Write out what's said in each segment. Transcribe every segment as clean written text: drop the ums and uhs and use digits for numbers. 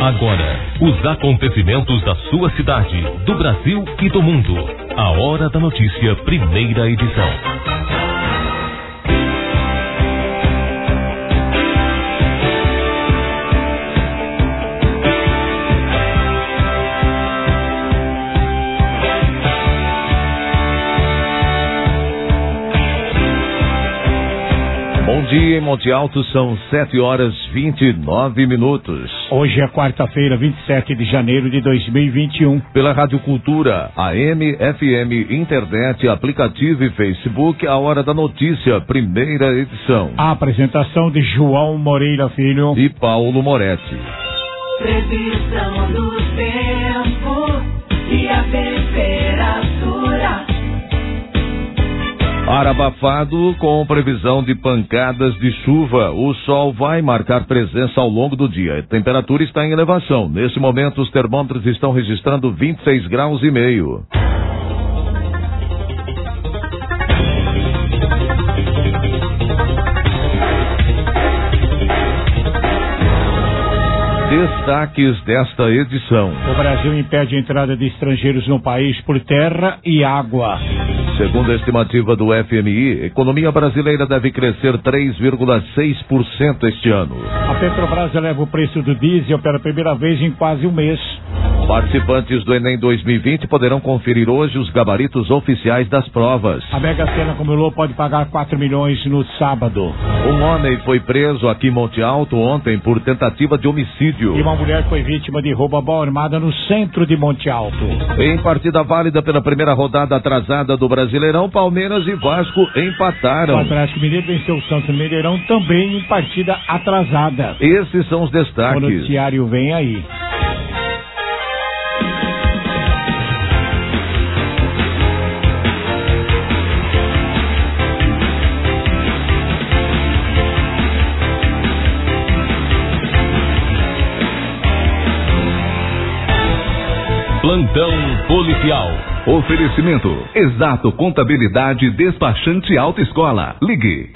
Agora, os acontecimentos da sua cidade, do Brasil e do mundo. A Hora da Notícia, primeira edição. Bom dia em Monte Alto, são 7h29. Hoje é quarta-feira, 27 de janeiro de 2021. Pela Rádio Cultura, AM, FM, internet, aplicativo e Facebook, a Hora da Notícia, primeira edição. A apresentação de João Moreira Filho e Paulo Moretti. Previsão do tempo e a temperatura. Ar abafado com previsão de pancadas de chuva. O sol vai marcar presença ao longo do dia. A temperatura está em elevação. Nesse momento, os termômetros estão registrando 26,5 graus. Destaques desta edição. O Brasil impede a entrada de estrangeiros no país por terra e água. Segundo a estimativa do FMI, a economia brasileira deve crescer 3,6% este ano. A Petrobras eleva o preço do diesel pela primeira vez em quase um mês. Participantes do Enem 2020 poderão conferir hoje os gabaritos oficiais das provas. A Mega Sena acumulou pode pagar 4 milhões no sábado. Um homem foi preso aqui em Monte Alto ontem por tentativa de homicídio. E uma mulher foi vítima de roubo à mão armada no centro de Monte Alto. Em partida válida pela primeira rodada atrasada do Brasileirão, Palmeiras e Vasco empataram. O Atlético Mineiro venceu o Santos Mineirão também em partida atrasada. Esses são os destaques. O noticiário vem aí. Plantão policial. Oferecimento: Exato Contabilidade Despachante Autoescola. Ligue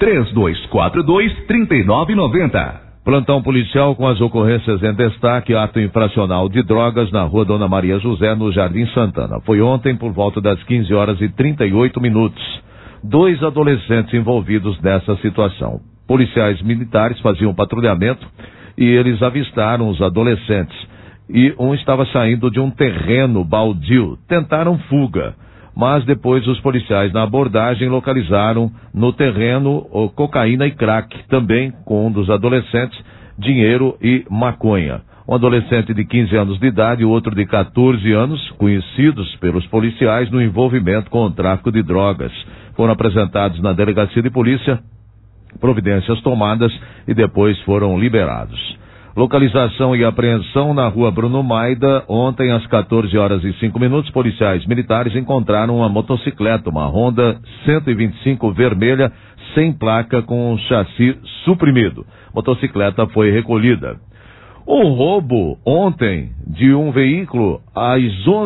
3242-3990. Plantão policial com as ocorrências em destaque. Ato infracional de drogas na rua Dona Maria José, no Jardim Santana. Foi ontem por volta das 15h38. 2 adolescentes envolvidos nessa situação. Policiais militares faziam patrulhamento e eles avistaram os adolescentes. E um estava saindo de um terreno baldio. Tentaram fuga, mas depois os policiais na abordagem localizaram no terreno cocaína e crack, também com um dos adolescentes, dinheiro e maconha. Um adolescente de 15 anos de idade e outro de 14 anos, conhecidos pelos policiais no envolvimento com o tráfico de drogas. Foram apresentados na delegacia de polícia, providências tomadas e depois foram liberados. Localização e apreensão na rua Bruno Maida. Ontem, às 14h05, policiais militares encontraram uma motocicleta, uma Honda 125 vermelha, sem placa, com um chassi suprimido. Motocicleta foi recolhida. Um roubo ontem de um veículo às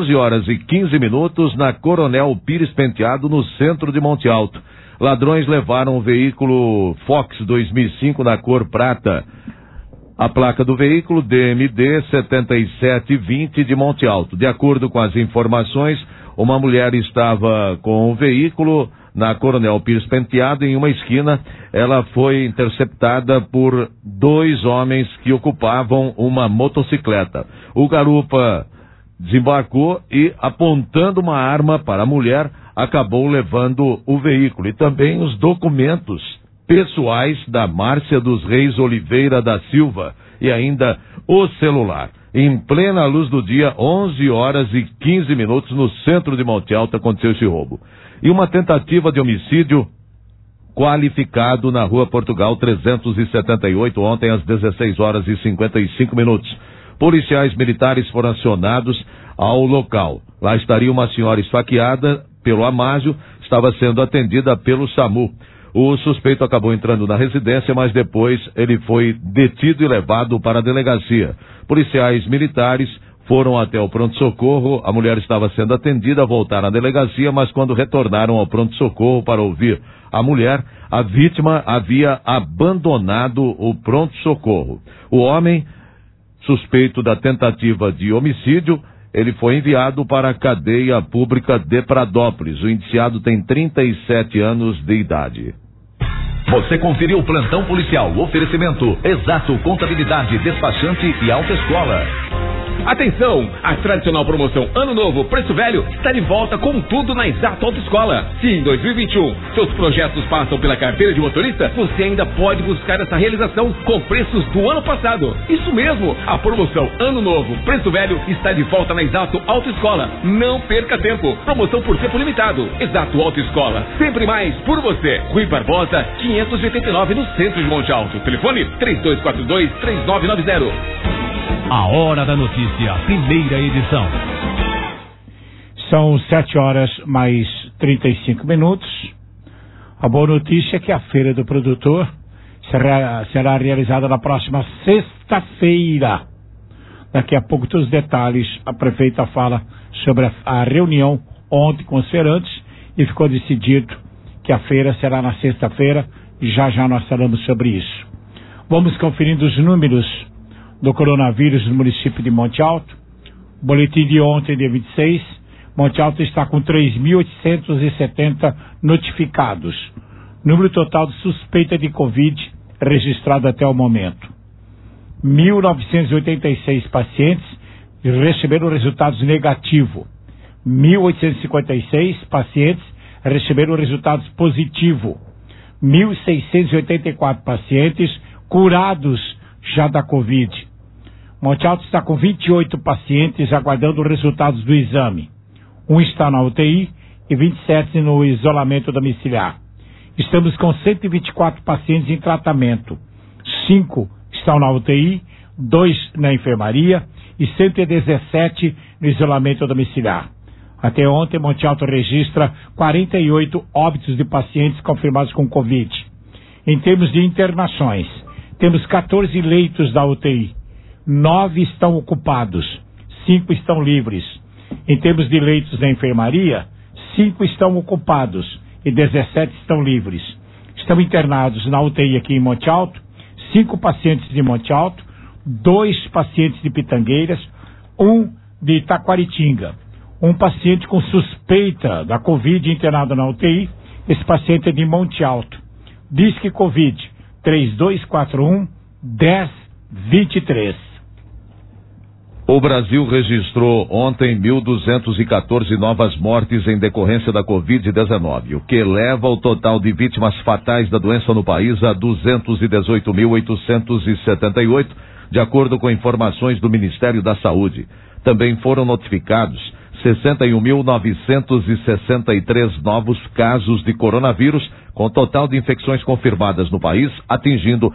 11h15 na Coronel Pires Penteado, no centro de Monte Alto. Ladrões levaram o veículo Fox 2005 na cor prata. A placa do veículo DMD 7720 de Monte Alto. De acordo com as informações, uma mulher estava com o veículo na Coronel Pires Penteado em uma esquina. Ela foi interceptada por 2 homens que ocupavam uma motocicleta. O garupa desembarcou e, apontando uma arma para a mulher, acabou levando o veículo e também os documentos pessoais da Márcia dos Reis Oliveira da Silva e ainda o celular. Em plena luz do dia, 11h15, no centro de Monte Alto, aconteceu esse roubo. E uma tentativa de homicídio qualificado na rua Portugal 378, ontem às 16h55. Policiais militares foram acionados ao local. Lá estaria uma senhora esfaqueada pelo Amásio, estava sendo atendida pelo SAMU. O suspeito acabou entrando na residência, mas depois ele foi detido e levado para a delegacia. Policiais militares foram até o pronto-socorro. A mulher estava sendo atendida, voltaram à delegacia, mas quando retornaram ao pronto-socorro para ouvir a mulher, a vítima havia abandonado o pronto-socorro. O homem suspeito da tentativa de homicídio. Ele foi enviado para a cadeia pública de Pradópolis. O indiciado tem 37 anos de idade. Você conferiu o plantão policial. Oferecimento Exato Contabilidade, Despachante e Autoescola. Atenção! A tradicional promoção Ano Novo Preço Velho está de volta com tudo na Exato Autoescola. Se em 2021 seus projetos passam pela carteira de motorista, você ainda pode buscar essa realização com preços do ano passado. Isso mesmo! A promoção Ano Novo Preço Velho está de volta na Exato Autoescola. Não perca tempo! Promoção por tempo limitado. Exato Autoescola. Sempre mais por você. Rui Barbosa, 589 no centro de Monte Alto. Telefone 3242-3990. A Hora da Notícia, primeira edição. São 7h mais 35. A boa notícia é que a Feira do Produtor será realizada na próxima sexta-feira. Daqui a pouco, todos os detalhes, a prefeita fala sobre a reunião ontem com os feirantes e ficou decidido que a feira será na sexta-feira e já nós falamos sobre isso. Vamos conferindo os números do coronavírus no município de Monte Alto. Boletim de ontem, dia 26, Monte Alto está com 3.870 notificados. Número total de suspeita de Covid registrado até o momento. 1.986 pacientes receberam resultados negativos. 1.856 pacientes receberam resultados positivos. 1.684 pacientes curados já da Covid. Monte Alto está com 28 pacientes aguardando os resultados do exame. Um está na UTI e 27 no isolamento domiciliar. Estamos com 124 pacientes em tratamento. 5 estão na UTI, 2 na enfermaria e 117 no isolamento domiciliar. Até ontem, Monte Alto registra 48 óbitos de pacientes confirmados com Covid. Em termos de internações, temos 14 leitos da UTI. 9 estão ocupados, 5 estão livres. Em termos de leitos da enfermaria, 5 estão ocupados e 17 estão livres. Estão internados na UTI aqui em Monte Alto, 5 pacientes de Monte Alto, 2 pacientes de Pitangueiras, 1 de Itaquaritinga. Um paciente com suspeita da Covid internado na UTI, esse paciente é de Monte Alto. Disque Covid 3241-1023. O Brasil registrou ontem 1.214 novas mortes em decorrência da Covid-19, o que eleva o total de vítimas fatais da doença no país a 218.878, de acordo com informações do Ministério da Saúde. Também foram notificados 61.963 novos casos de coronavírus, com total de infecções confirmadas no país atingindo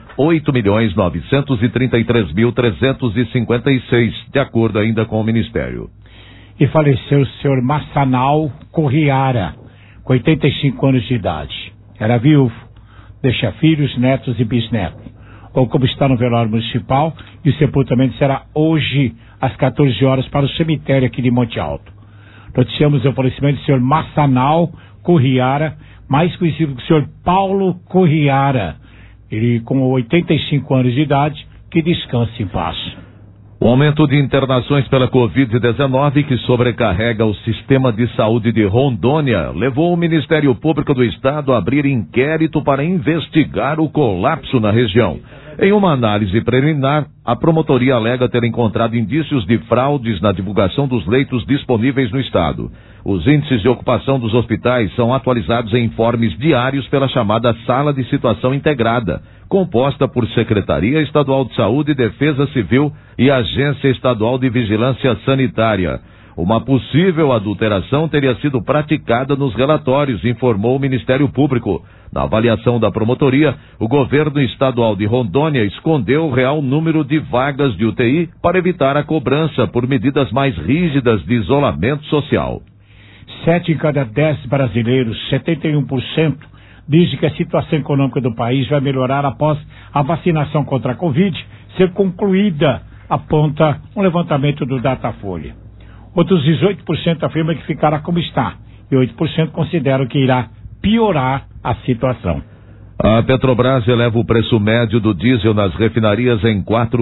8.933.356, de acordo ainda com o Ministério. E faleceu o senhor Massanal Corriara, com 85 anos de idade. Era viúvo, deixa filhos, netos e bisnetos. Ou como está no velório municipal, e o sepultamento será hoje às 14 horas para o cemitério aqui de Monte Alto. Noticiamos o falecimento do senhor Massanal Corriara, mais conhecido como o senhor Paulo Corriara. Ele com 85 anos de idade, que descanse em paz. O aumento de internações pela Covid-19, que sobrecarrega o sistema de saúde de Rondônia, levou o Ministério Público do Estado a abrir inquérito para investigar o colapso na região. Em uma análise preliminar, a promotoria alega ter encontrado indícios de fraudes na divulgação dos leitos disponíveis no estado. Os índices de ocupação dos hospitais são atualizados em informes diários pela chamada Sala de Situação Integrada, composta por Secretaria Estadual de Saúde e Defesa Civil e Agência Estadual de Vigilância Sanitária. Uma possível adulteração teria sido praticada nos relatórios, informou o Ministério Público. Na avaliação da promotoria, o governo estadual de Rondônia escondeu o real número de vagas de UTI para evitar a cobrança por medidas mais rígidas de isolamento social. 7 em cada 10 brasileiros, 71%, dizem que a situação econômica do país vai melhorar após a vacinação contra a Covid ser concluída, aponta um levantamento do Datafolha. Outros 18% afirmam que ficará como está e 8% consideram que irá piorar a situação. A Petrobras eleva o preço médio do diesel nas refinarias em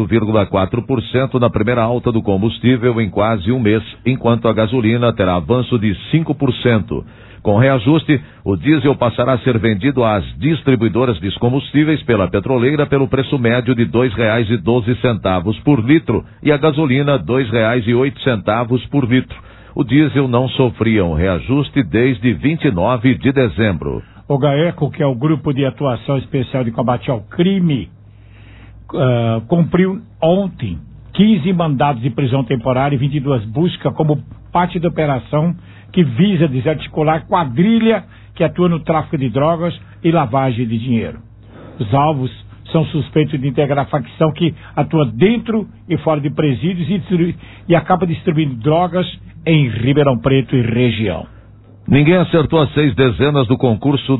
4,4% na primeira alta do combustível em quase um mês, enquanto a gasolina terá avanço de 5%. Com reajuste, o diesel passará a ser vendido às distribuidoras de combustíveis pela petroleira pelo preço médio de R$ 2,12 por litro e a gasolina R$ 2,08 por litro. O diesel não sofria um reajuste desde 29 de dezembro. O GAECO, que é o Grupo de Atuação Especial de Combate ao Crime, cumpriu ontem 15 mandados de prisão temporária e 22 buscas como parte da operação que visa desarticular quadrilha que atua no tráfico de drogas e lavagem de dinheiro. Os alvos são suspeitos de integrar a facção que atua dentro e fora de presídios e acaba distribuindo drogas em Ribeirão Preto e região. Ninguém acertou as 6 dezenas do concurso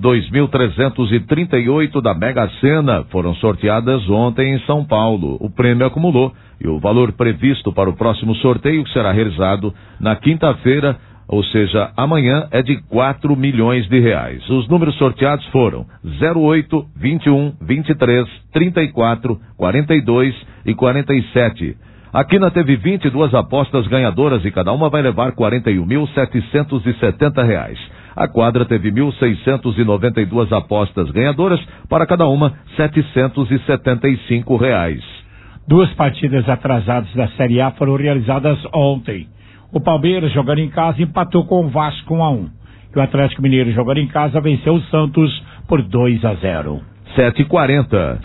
2.338 da Mega Sena. Foram sorteadas ontem em São Paulo. O prêmio acumulou e o valor previsto para o próximo sorteio, que será realizado na quinta-feira, ou seja, amanhã, é de 4 milhões de reais. Os números sorteados foram 08, 21, 23, 34, 42 e 47. A Quina teve 22 apostas ganhadoras e cada uma vai levar R$ 41.770. A quadra teve 1.692 apostas ganhadoras, para cada uma R$ 775. 2 partidas atrasadas da Série A foram realizadas ontem. O Palmeiras, jogando em casa, empatou com o Vasco 1-1. E o Atlético Mineiro, jogando em casa, venceu o Santos por 2-0. 7h40.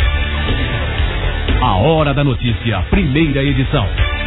A Hora da Notícia, primeira edição.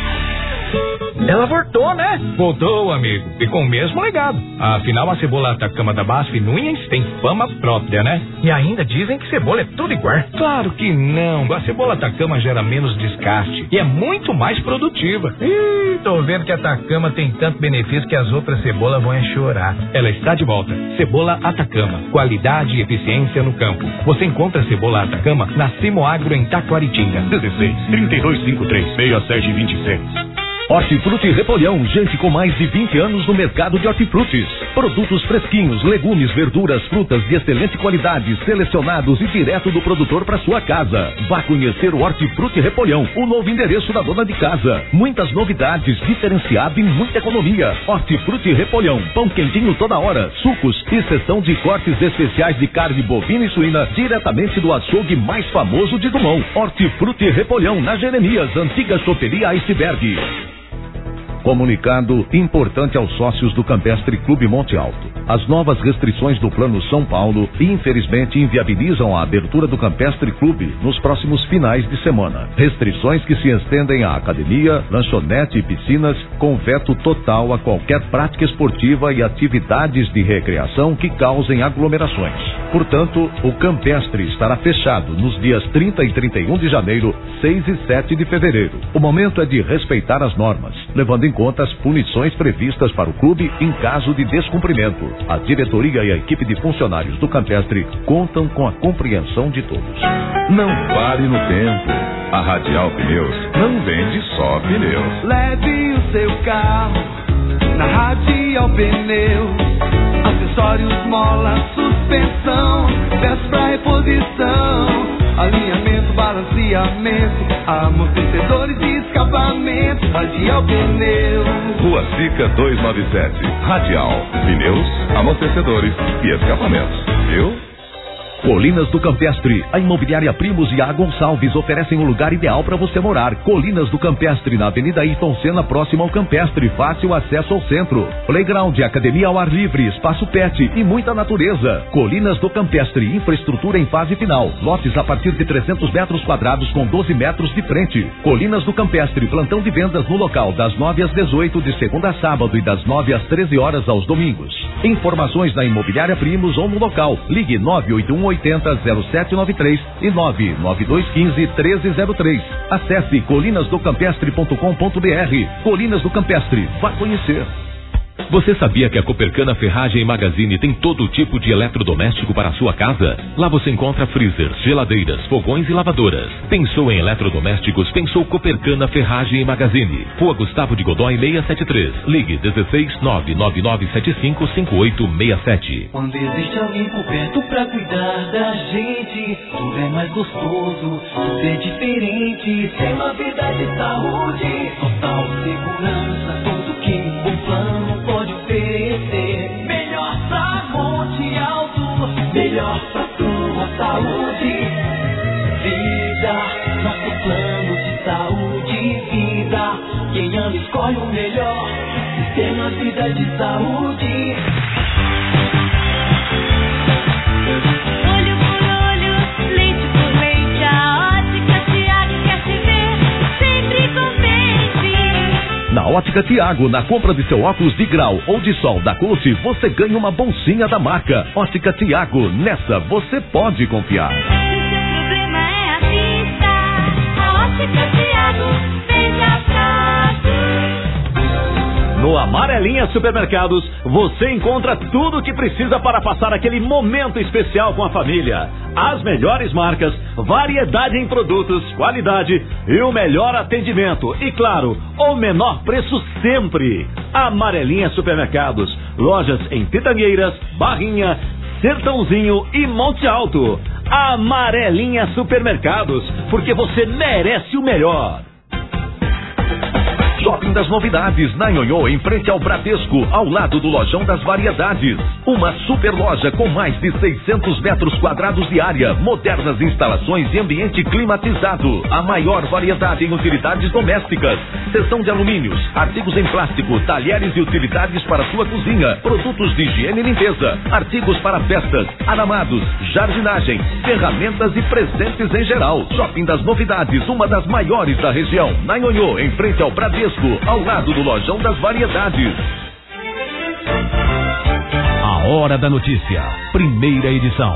Ela voltou, né? Voltou, amigo. E com o mesmo legado. Afinal, a cebola Atacama da BASF Nunes tem fama própria, né? E ainda dizem que cebola é tudo igual. Claro que não. A cebola Atacama gera menos descarte e é muito mais produtiva. Ih, tô vendo que a Atacama tem tanto benefício que as outras cebolas vão chorar. Ela está de volta. Cebola Atacama. Qualidade e eficiência no campo. Você encontra a cebola Atacama na Simoagro em Taquaritinga. 16 3253 6726. Hortifruti Repolhão, gente com mais de 20 anos no mercado de hortifrutis. Produtos fresquinhos, legumes, verduras, frutas de excelente qualidade, selecionados e direto do produtor para sua casa. Vá conhecer o Hortifruti Repolhão, o novo endereço da dona de casa. Muitas novidades, diferenciado e muita economia. Hortifruti Repolhão, pão quentinho toda hora, sucos e seção de cortes especiais de carne bovina e suína, diretamente do açougue mais famoso de Dumont. Hortifruti Repolhão, na Jeremias, antiga choperia Iceberg. Comunicado importante aos sócios do Campestre Clube Monte Alto. As novas restrições do Plano São Paulo, infelizmente, inviabilizam a abertura do Campestre Clube nos próximos finais de semana. Restrições que se estendem à academia, lanchonete e piscinas, com veto total a qualquer prática esportiva e atividades de recreação que causem aglomerações. Portanto, o Campestre estará fechado nos dias 30 e 31 de janeiro, 6 e 7 de fevereiro. O momento é de respeitar as normas, levando em conta as punições previstas para o clube em caso de descumprimento. A diretoria e a equipe de funcionários do Campestre contam com a compreensão de todos. Não pare no tempo. A Radial Pneus não vende só pneus. Leve o seu carro na Radial Pneus. Acessórios, mola, suspensão, peças pra reposição, alinhamento, balanceamento, amortecedores e escapamento. Radial Pneus. Rua Sica 297. Radial Pneus, amortecedores e escapamentos. Viu? Colinas do Campestre, a imobiliária Primos e a Gonçalves oferecem o lugar ideal para você morar. Colinas do Campestre, na Avenida Ayrton Senna, próximo ao Campestre, fácil acesso ao centro. Playground, academia ao ar livre, espaço pet e muita natureza. Colinas do Campestre, infraestrutura em fase final. Lotes a partir de 300 metros quadrados com 12 metros de frente. Colinas do Campestre, plantão de vendas no local das 9 às 18 de segunda a sábado e das 9 às 13 horas aos domingos. Informações na imobiliária Primos ou no local. Ligue 981800793 e 992151303. Acesse colinasdocampestre.com.br. Colinas do Campestre, vá conhecer. Você sabia que a Copercana Ferragem e Magazine tem todo tipo de eletrodoméstico para a sua casa? Lá você encontra freezers, geladeiras, fogões e lavadoras. Pensou em eletrodomésticos? Pensou Copercana Ferragem e Magazine. Rua Gustavo de Godói 673. Ligue 16-99975-5867. Quando existe alguém por perto pra cuidar da gente, tudo é mais gostoso, tudo é diferente. Tem uma vida de saúde, total segurança, tudo que um plano pode oferecer. Melhor pra Monte Alto, melhor pra tua saúde. Vida, nosso plano de saúde e vida. Quem ama escolhe o melhor, Sistema Vida de Saúde. Olho por olho, leite por leite, a Ótica Tiago quer te ver sempre contente. Na Ótica Tiago, na compra de seu óculos de grau ou de sol da Coach, você ganha uma bolsinha da marca. Ótica Tiago, nessa você pode confiar. Se seu problema é a vista, a Ótica Tiago veja fácil. No Amarelinha Supermercados, você encontra tudo o que precisa para passar aquele momento especial com a família. As melhores marcas, variedade em produtos, qualidade e o melhor atendimento. E claro, o menor preço sempre. Amarelinha Supermercados, lojas em Pitangueiras, Barrinha, Sertãozinho e Monte Alto. Amarelinha Supermercados, porque você merece o melhor. Shopping das Novidades, na Nhonhô, em frente ao Bradesco, ao lado do Lojão das Variedades. Uma super loja com mais de 600 metros quadrados de área, modernas instalações e ambiente climatizado. A maior variedade em utilidades domésticas, seção de alumínios, artigos em plástico, talheres e utilidades para sua cozinha, produtos de higiene e limpeza, artigos para festas, aramados, jardinagem, ferramentas e presentes em geral. Shopping das Novidades, uma das maiores da região, na Nhonhô, em frente ao Bradesco, ao lado do Lojão das Variedades. A Hora da Notícia, primeira edição.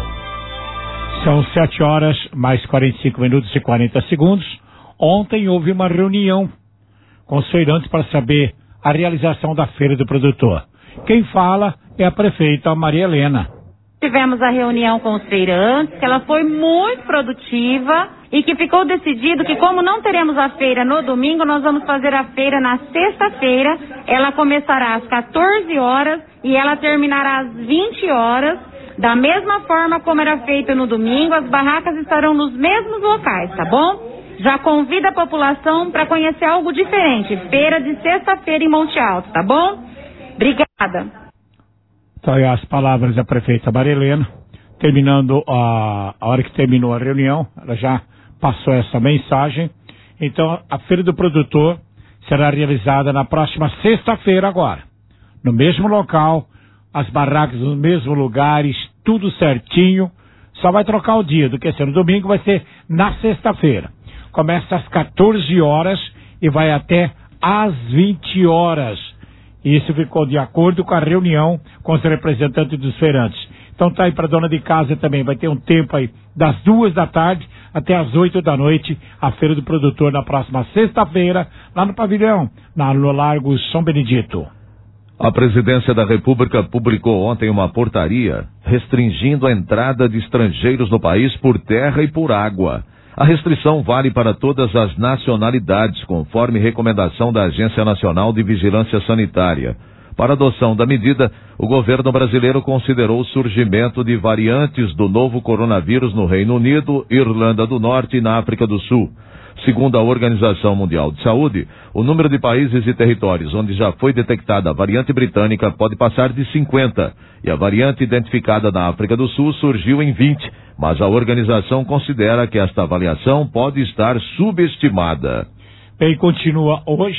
São 7 horas, mais 45 minutos e 40 segundos. Ontem houve uma reunião com os feirantes para saber a realização da Feira do Produtor. Quem fala é a prefeita Maria Helena. Tivemos a reunião com os feirantes, que ela foi muito produtiva e que ficou decidido que, como não teremos a feira no domingo, nós vamos fazer a feira na sexta-feira. Ela começará às 14 horas e ela terminará às 20 horas. Da mesma forma como era feito no domingo, as barracas estarão nos mesmos locais, tá bom? Já convida a população para conhecer algo diferente. Feira de sexta-feira em Monte Alto, tá bom? Obrigada. Então, as palavras da prefeita Maria Helena, terminando a hora que terminou a reunião, ela já passou essa mensagem. Então, a Feira do Produtor será realizada na próxima sexta-feira agora, no mesmo local, as barracas nos mesmos lugares, tudo certinho, só vai trocar o dia, do que ser no domingo vai ser na sexta-feira. Começa às 14 horas e vai até às 20 horas. Isso ficou de acordo com a reunião com os representantes dos feirantes. Então tá aí para dona de casa também, vai ter um tempo aí das 2 da tarde até as 8 da noite, a Feira do Produtor na próxima sexta-feira, lá no pavilhão, no Largo São Benedito. A Presidência da República publicou ontem uma portaria restringindo a entrada de estrangeiros no país por terra e por água. A restrição vale para todas as nacionalidades, conforme recomendação da Agência Nacional de Vigilância Sanitária. Para adoção da medida, o governo brasileiro considerou o surgimento de variantes do novo coronavírus no Reino Unido, Irlanda do Norte e na África do Sul. Segundo a Organização Mundial de Saúde, o número de países e territórios onde já foi detectada a variante britânica pode passar de 50, e a variante identificada na África do Sul surgiu em 20, mas a organização considera que esta avaliação pode estar subestimada. Bem, continua hoje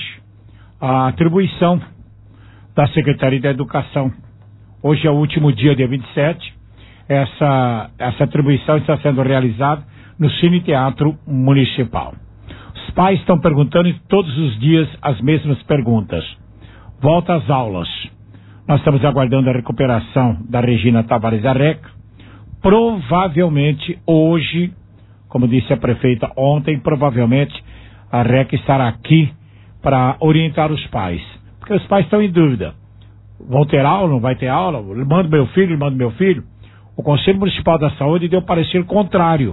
a atribuição da Secretaria da Educação. Hoje é o último dia 27, essa atribuição está sendo realizada no Cine Teatro Municipal. Os pais estão perguntando todos os dias as mesmas perguntas. Volta às aulas. Nós estamos aguardando a recuperação da Regina Tavares Arreca. Provavelmente hoje, como disse a prefeita ontem, provavelmente a Arreca estará aqui para orientar os pais. Porque os pais estão em dúvida. vão ter aula, não vai ter aula, mando meu filho. O Conselho Municipal da Saúde deu parecer contrário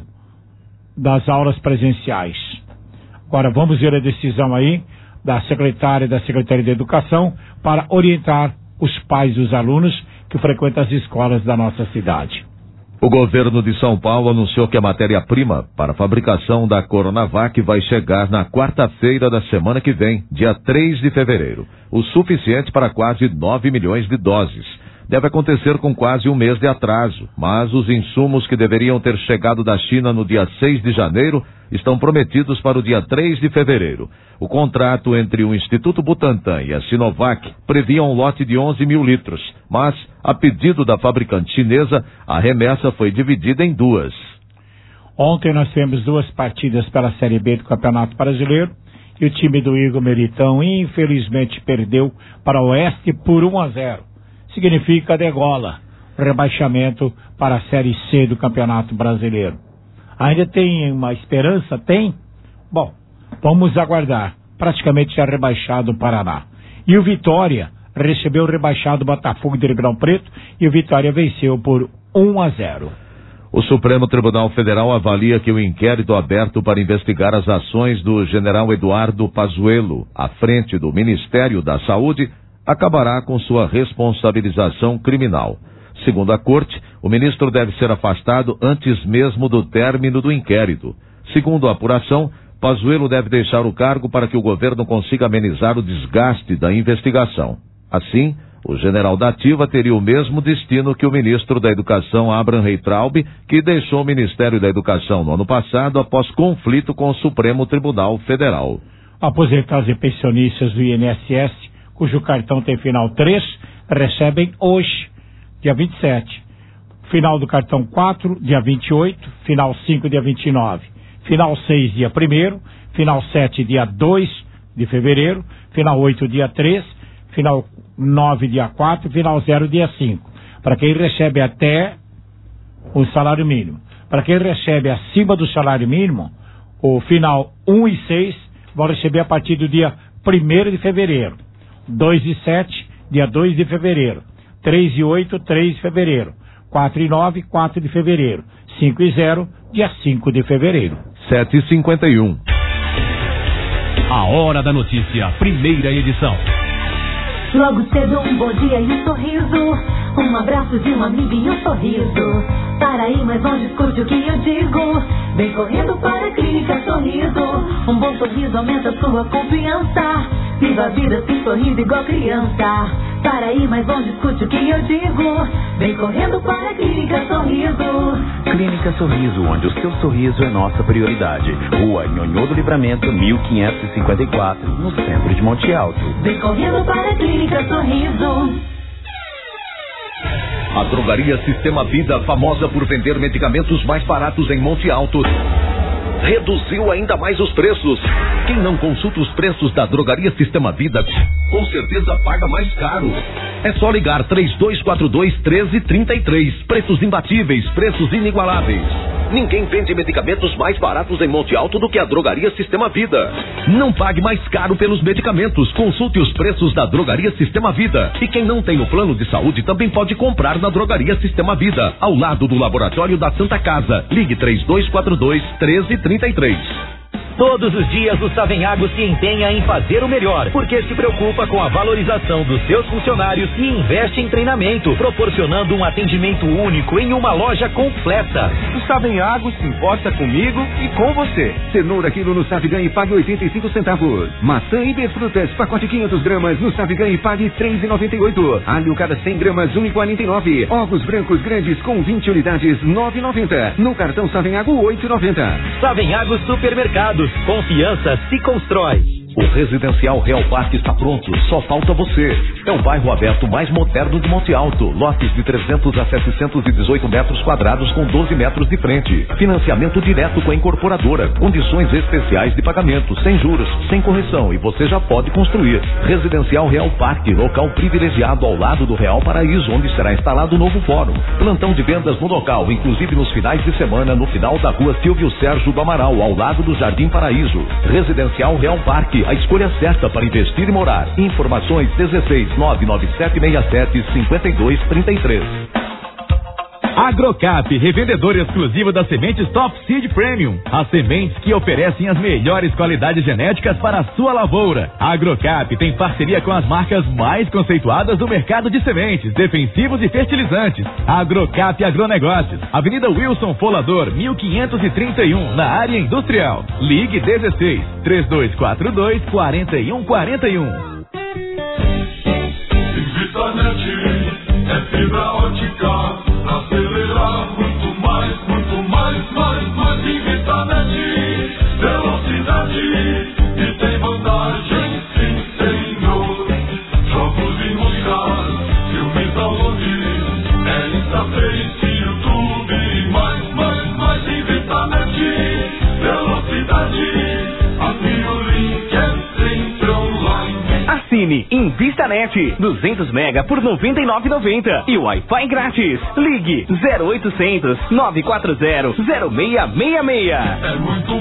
das aulas presenciais. Agora vamos ver a decisão aí da Secretaria de Educação para orientar os pais dos alunos que frequentam as escolas da nossa cidade. O governo de São Paulo anunciou que a matéria-prima para a fabricação da Coronavac vai chegar na quarta-feira da semana que vem, dia 3 de fevereiro, o suficiente para quase 9 milhões de doses. Deve acontecer com quase um mês de atraso, mas os insumos que deveriam ter chegado da China no dia 6 de janeiro estão prometidos para o dia 3 de fevereiro. O contrato entre o Instituto Butantan e a Sinovac previa um lote de 11 mil litros, mas, a pedido da fabricante chinesa, a remessa foi dividida em duas. Ontem nós tivemos 2 partidas pela Série B do Campeonato Brasileiro e o time do Igor Meritão infelizmente perdeu para o Oeste por 1-0. Significa degola, rebaixamento para a Série C do Campeonato Brasileiro. Ainda tem uma esperança? Tem? Bom, vamos aguardar. Praticamente já rebaixado o Paraná. E o Vitória recebeu o rebaixado Botafogo de Ribeirão Preto e o Vitória venceu por 1-0. O Supremo Tribunal Federal avalia que o inquérito aberto para investigar as ações do general Eduardo Pazuello à frente do Ministério da Saúde acabará com sua responsabilização criminal. Segundo a corte, o ministro deve ser afastado antes mesmo do término do inquérito. Segundo a apuração, Pazuello deve deixar o cargo para que o governo consiga amenizar o desgaste da investigação. Assim, o general da ativa teria o mesmo destino que o ministro da Educação, Abraham Weintraub, que deixou o Ministério da Educação no ano passado após conflito com o Supremo Tribunal Federal. Aposentados e pensionistas do INSS, cujo cartão tem final 3, recebem hoje, dia 27. Final do cartão 4, dia 28. Final 5, dia 29. Final 6, dia 1º. Final 7, dia 2 de fevereiro. Final 8, dia 3. Final 9, dia 4. Final 0, dia 5. Para quem recebe até o salário mínimo. Para quem recebe acima do salário mínimo, o final 1 e 6 vão receber a partir do dia 1º de fevereiro. 2 e 7, dia 2 de fevereiro. 3 e 8, 3 de fevereiro. 4 e 9, 4 de fevereiro. 5 e 0, dia 5 de fevereiro. 7h51. A Hora da Notícia, primeira edição. Logo cedo um bom dia e um sorriso, um abraço de um amigo e um sorriso. Para ir mais longe, escute o que eu digo. Vem correndo para a Clínica Sorriso. Um bom sorriso aumenta sua confiança. Viva a vida sem sorriso igual criança. Para ir mais longe, escute o que eu digo. Vem correndo para a Clínica Sorriso. Clínica Sorriso, onde o seu sorriso é nossa prioridade. Rua Nhonhô do Livramento, 1554, no centro de Monte Alto. Vem correndo para a Clínica Sorriso. A Drogaria Sistema Vida, famosa por vender medicamentos mais baratos em Monte Alto, reduziu ainda mais os preços. Quem não consulta os preços da Drogaria Sistema Vida, com certeza paga mais caro. É só ligar 3242-1333. Preços imbatíveis, preços inigualáveis. Ninguém vende medicamentos mais baratos em Monte Alto do que a Drogaria Sistema Vida. Não pague mais caro pelos medicamentos. Consulte os preços da Drogaria Sistema Vida. E quem não tem o plano de saúde também pode comprar na Drogaria Sistema Vida, ao lado do Laboratório da Santa Casa. Ligue 3242-1333. Todos os dias o Savenhago se empenha em fazer o melhor, porque se preocupa com a valorização dos seus funcionários e investe em treinamento, proporcionando um atendimento único em uma loja completa. O Savenhago se importa comigo e com você. Cenoura quilo no Savigan e pague 85 centavos. Maçã e frutas, pacote 500 gramas no Savigan e pague 3,98. Alho cada 100 gramas 1,49. Ovos brancos grandes com 20 unidades 9,90. No cartão Savenhago 8,90. Savenhago Supermercados. Confiança se constrói. O Residencial Real Parque está pronto, só falta você. É o bairro aberto mais moderno de Monte Alto. Lotes de 300 a 718 metros quadrados com 12 metros de frente. Financiamento direto com a incorporadora. Condições especiais de pagamento, sem juros, sem correção, e você já pode construir. Residencial Real Parque, local privilegiado ao lado do Real Paraíso, onde será instalado o novo fórum. Plantão de vendas no local, inclusive nos finais de semana, no final da rua Silvio Sérgio do Amaral, ao lado do Jardim Paraíso. Residencial Real Parque, a escolha certa para investir e morar. Informações 16 99767 5233. Agrocap, revendedor exclusivo das sementes Top Seed Premium. As sementes que oferecem as melhores qualidades genéticas para a sua lavoura. A Agrocap tem parceria com as marcas mais conceituadas do mercado de sementes, defensivos e fertilizantes. Agrocap Agronegócios, Avenida Wilson Folador, 1531, na área industrial. Ligue 16 3242 4141. Invitanet é fibra ótica. Acelerar muito mais, Invitanet, velocidade e tem vantagem, sim senhor. Jogos e músicas, filmes downloads, Face, YouTube, mais Invitanet, velocidade, aqui o link é sempre online. Assine Invistanet, 200 mega por R$ 99,90 e Wi-Fi grátis. Ligue 0800 940 0666. É muito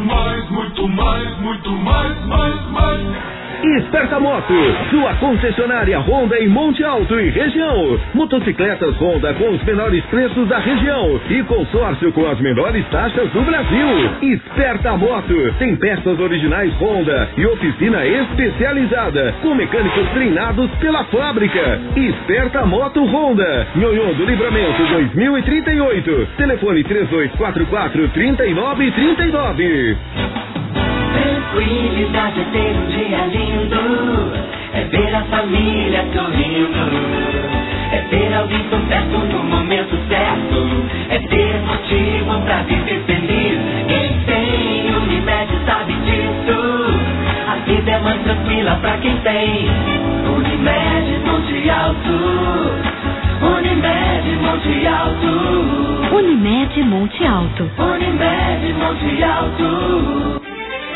mais. Esperta Moto, sua concessionária Honda em Monte Alto e região. Motocicletas Honda com os menores preços da região e consórcio com as menores taxas do Brasil. Esperta Moto tem peças originais Honda e oficina especializada com mecânicos treinados pela fábrica. Esperta Moto Honda, Nhonhô do Livramento 2038. Telefone 3244 3939. Tranquilidade é ter um dia lindo, é ver a família sorrindo, é ter alguém por perto no momento certo, é ter motivo pra viver feliz. Quem tem Unimed sabe disso, a vida é mais tranquila pra quem tem Unimed Monte Alto. Unimed Monte Alto. Unimed Monte Alto. Unimed Monte Alto.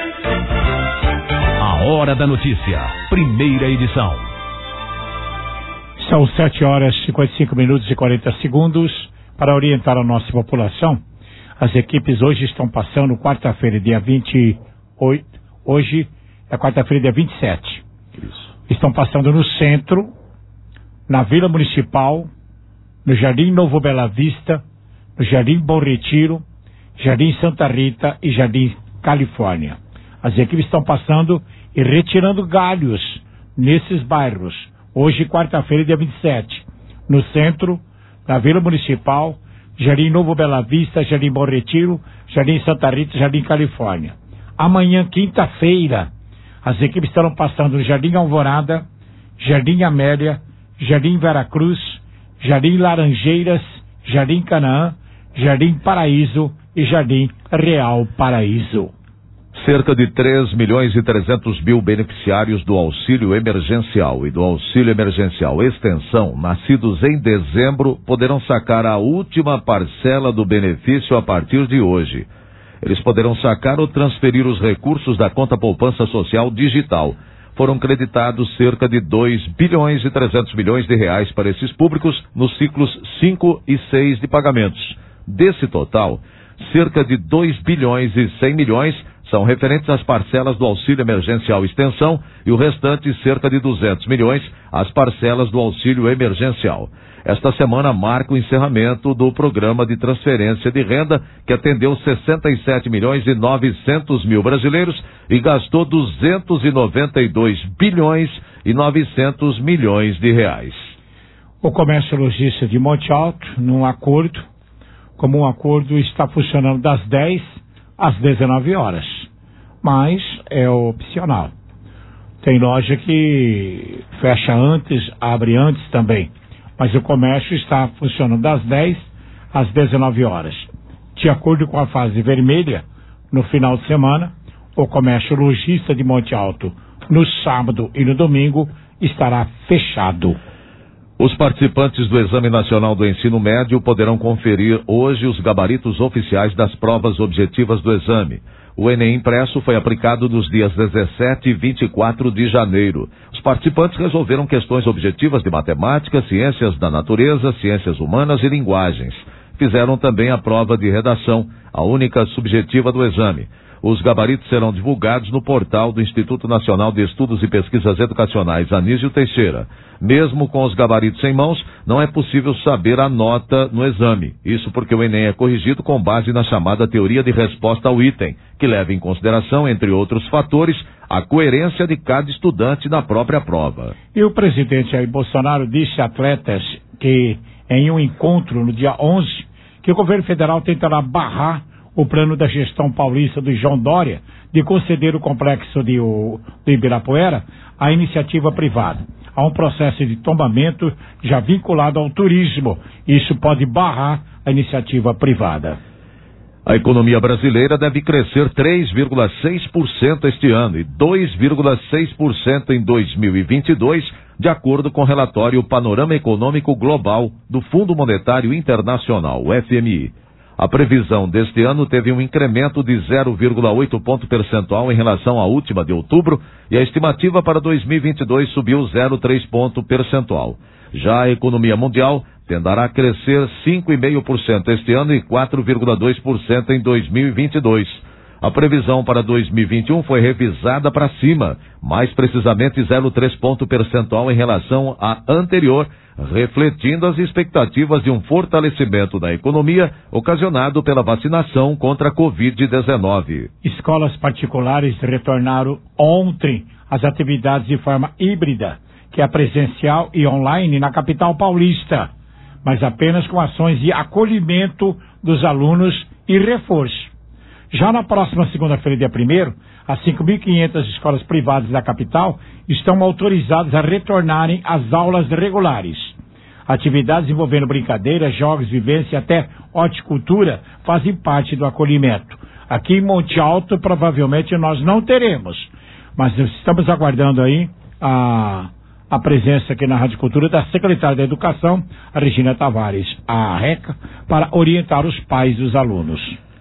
A Hora da Notícia, primeira edição. São 7 horas, 55 minutos e 40 segundos. Para orientar a nossa população, as equipes hoje estão passando quarta-feira, dia 28. Hoje é quarta-feira, dia 27. Isso. Estão passando no centro, na Vila Municipal, no Jardim Novo Bela Vista, no Jardim Bom Retiro, Jardim Santa Rita e Jardim Califórnia. As equipes estão passando e retirando galhos nesses bairros. Hoje, quarta-feira, dia 27. No centro, na Vila Municipal, Jardim Novo Bela Vista, Jardim Bom Retiro, Jardim Santa Rita e Jardim Califórnia. Amanhã, quinta-feira, as equipes estarão passando no Jardim Alvorada, Jardim Amélia, Jardim Veracruz, Jardim Laranjeiras, Jardim Canaã, Jardim Paraíso e Jardim Real Paraíso. Cerca de 3.300.000 beneficiários do auxílio emergencial e do auxílio emergencial extensão, nascidos em dezembro, poderão sacar a última parcela do benefício a partir de hoje. Eles poderão sacar ou transferir os recursos da conta poupança social digital. Foram creditados cerca de 2 bilhões e 300 milhões de reais para esses públicos nos ciclos 5 e 6 de pagamentos. Desse total, cerca de 2 bilhões e 100 milhões são referentes às parcelas do auxílio emergencial extensão e o restante, cerca de 200 milhões, às parcelas do auxílio emergencial. Esta semana marca o encerramento do programa de transferência de renda, que atendeu 67 milhões e 900 mil brasileiros e gastou 292 bilhões e 900 milhões de reais. O comércio logístico de Monte Alto, num acordo, como um acordo está funcionando das 10 às 19 horas, mas é opcional. Tem loja que fecha antes, abre antes também, mas o comércio está funcionando das 10 às 19 horas. De acordo com a fase vermelha, no final de semana, o comércio lojista de Monte Alto, no sábado e no domingo, estará fechado. Os participantes do Exame Nacional do Ensino Médio poderão conferir hoje os gabaritos oficiais das provas objetivas do exame. O Enem impresso foi aplicado nos dias 17 e 24 de janeiro. Os participantes resolveram questões objetivas de matemática, ciências da natureza, ciências humanas e linguagens. Fizeram também a prova de redação, a única subjetiva do exame. Os gabaritos serão divulgados no portal do Instituto Nacional de Estudos e Pesquisas Educacionais Anísio Teixeira. Mesmo com os gabaritos em mãos, não é possível saber a nota no exame. Isso porque o Enem é corrigido com base na chamada teoria de resposta ao item, que leva em consideração, entre outros fatores, a coerência de cada estudante na própria prova. E o presidente Jair Bolsonaro disse a atletas que, em um encontro no dia 11, que o governo federal tentará barrar o plano da gestão paulista do João Dória de conceder o complexo do Ibirapuera à iniciativa privada. Há um processo de tombamento já vinculado ao turismo. Isso pode barrar a iniciativa privada. A economia brasileira deve crescer 3,6% este ano e 2,6% em 2022, de acordo com o relatório Panorama Econômico Global do Fundo Monetário Internacional, o FMI. A previsão deste ano teve um incremento de 0,8 ponto percentual em relação à última de outubro e a estimativa para 2022 subiu 0,3 ponto percentual. Já a economia mundial tenderá a crescer 5,5% este ano e 4,2% em 2022. A previsão para 2021 foi revisada para cima, mais precisamente 0,3 ponto percentual em relação à anterior, refletindo as expectativas de um fortalecimento da economia ocasionado pela vacinação contra a Covid-19. Escolas particulares retornaram ontem às atividades de forma híbrida, que é presencial e online na capital paulista, mas apenas com ações de acolhimento dos alunos e reforço. Já na próxima segunda-feira, dia 1º, as 5.500 escolas privadas da capital estão autorizadas a retornarem às aulas regulares. Atividades envolvendo brincadeiras, jogos, vivência e até horticultura fazem parte do acolhimento. Aqui em Monte Alto, provavelmente nós não teremos, mas estamos aguardando aí a presença aqui na Rádio Cultura da secretária da Educação, a Regina Tavares, a RECA, para orientar os pais dos alunos.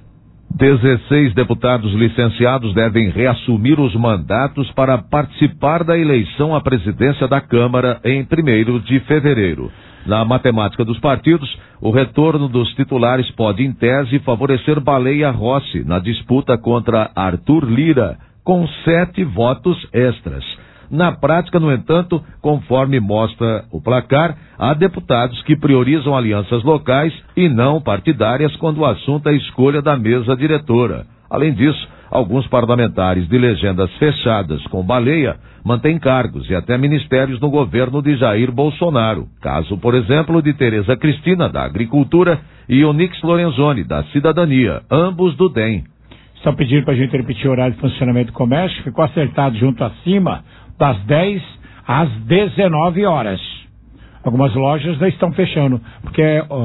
16 deputados licenciados devem reassumir os mandatos para participar da eleição à presidência da Câmara em 1º de fevereiro. Na matemática dos partidos, o retorno dos titulares pode, em tese, favorecer Baleia Rossi na disputa contra Arthur Lira, com 7 votos extras. Na prática, no entanto, conforme mostra o placar, há deputados que priorizam alianças locais e não partidárias quando o assunto é a escolha da mesa diretora. Além disso, alguns parlamentares de legendas fechadas com Baleia mantêm cargos e até ministérios no governo de Jair Bolsonaro. Caso, por exemplo, de Tereza Cristina, da Agricultura, e Onyx Lorenzoni, da Cidadania, ambos do DEM. Estão pedindo para a gente repetir o horário de funcionamento do comércio, ficou acertado junto acima, das 10 às 19 horas. Algumas lojas já estão fechando, porque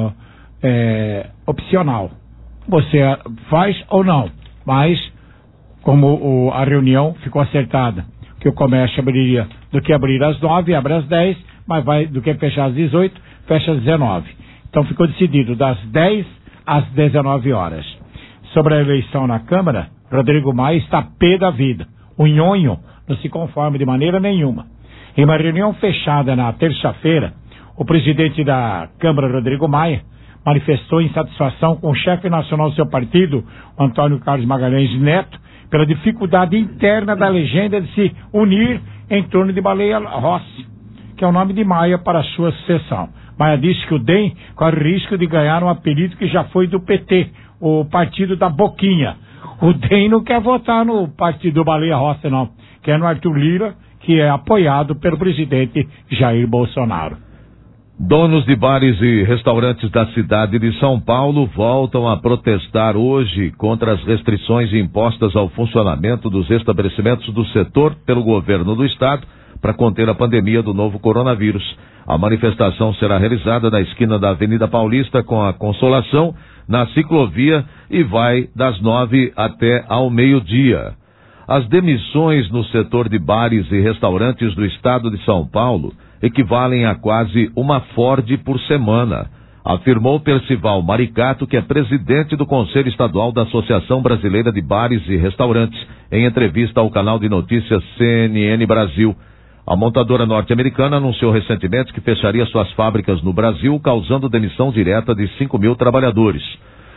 é opcional. Você faz ou não, mas como a reunião ficou acertada, que o comércio abriria, do que abrir às 9, abre às 10, mas vai do que fechar às 18, fecha às 19. Então ficou decidido das 10 às 19 horas. Sobre a eleição na Câmara, Rodrigo Maia está pé da vida. O nhonho não se conforma de maneira nenhuma. Em uma reunião fechada na terça-feira, o presidente da Câmara, Rodrigo Maia, manifestou insatisfação com o chefe nacional do seu partido, Antônio Carlos Magalhães Neto, pela dificuldade interna da legenda de se unir em torno de Baleia Rossi, que é o nome de Maia para a sua sucessão. Maia disse que o DEM corre o risco de ganhar um apelido que já foi do PT, o partido da Boquinha. O DEM não quer votar no partido do Baleia Rossi, não. Quer no Arthur Lira, que é apoiado pelo presidente Jair Bolsonaro. Donos de bares e restaurantes da cidade de São Paulo voltam a protestar hoje contra as restrições impostas ao funcionamento dos estabelecimentos do setor pelo governo do estado para conter a pandemia do novo coronavírus. A manifestação será realizada na esquina da Avenida Paulista com a Consolação, na ciclovia, e vai das 9 até ao meio-dia. As demissões no setor de bares e restaurantes do estado de São Paulo equivalem a quase uma Ford por semana, afirmou Percival Maricato, que é presidente do Conselho Estadual da Associação Brasileira de Bares e Restaurantes, em entrevista ao canal de notícias CNN Brasil. A montadora norte-americana anunciou recentemente que fecharia suas fábricas no Brasil, causando demissão direta de 5.000 trabalhadores.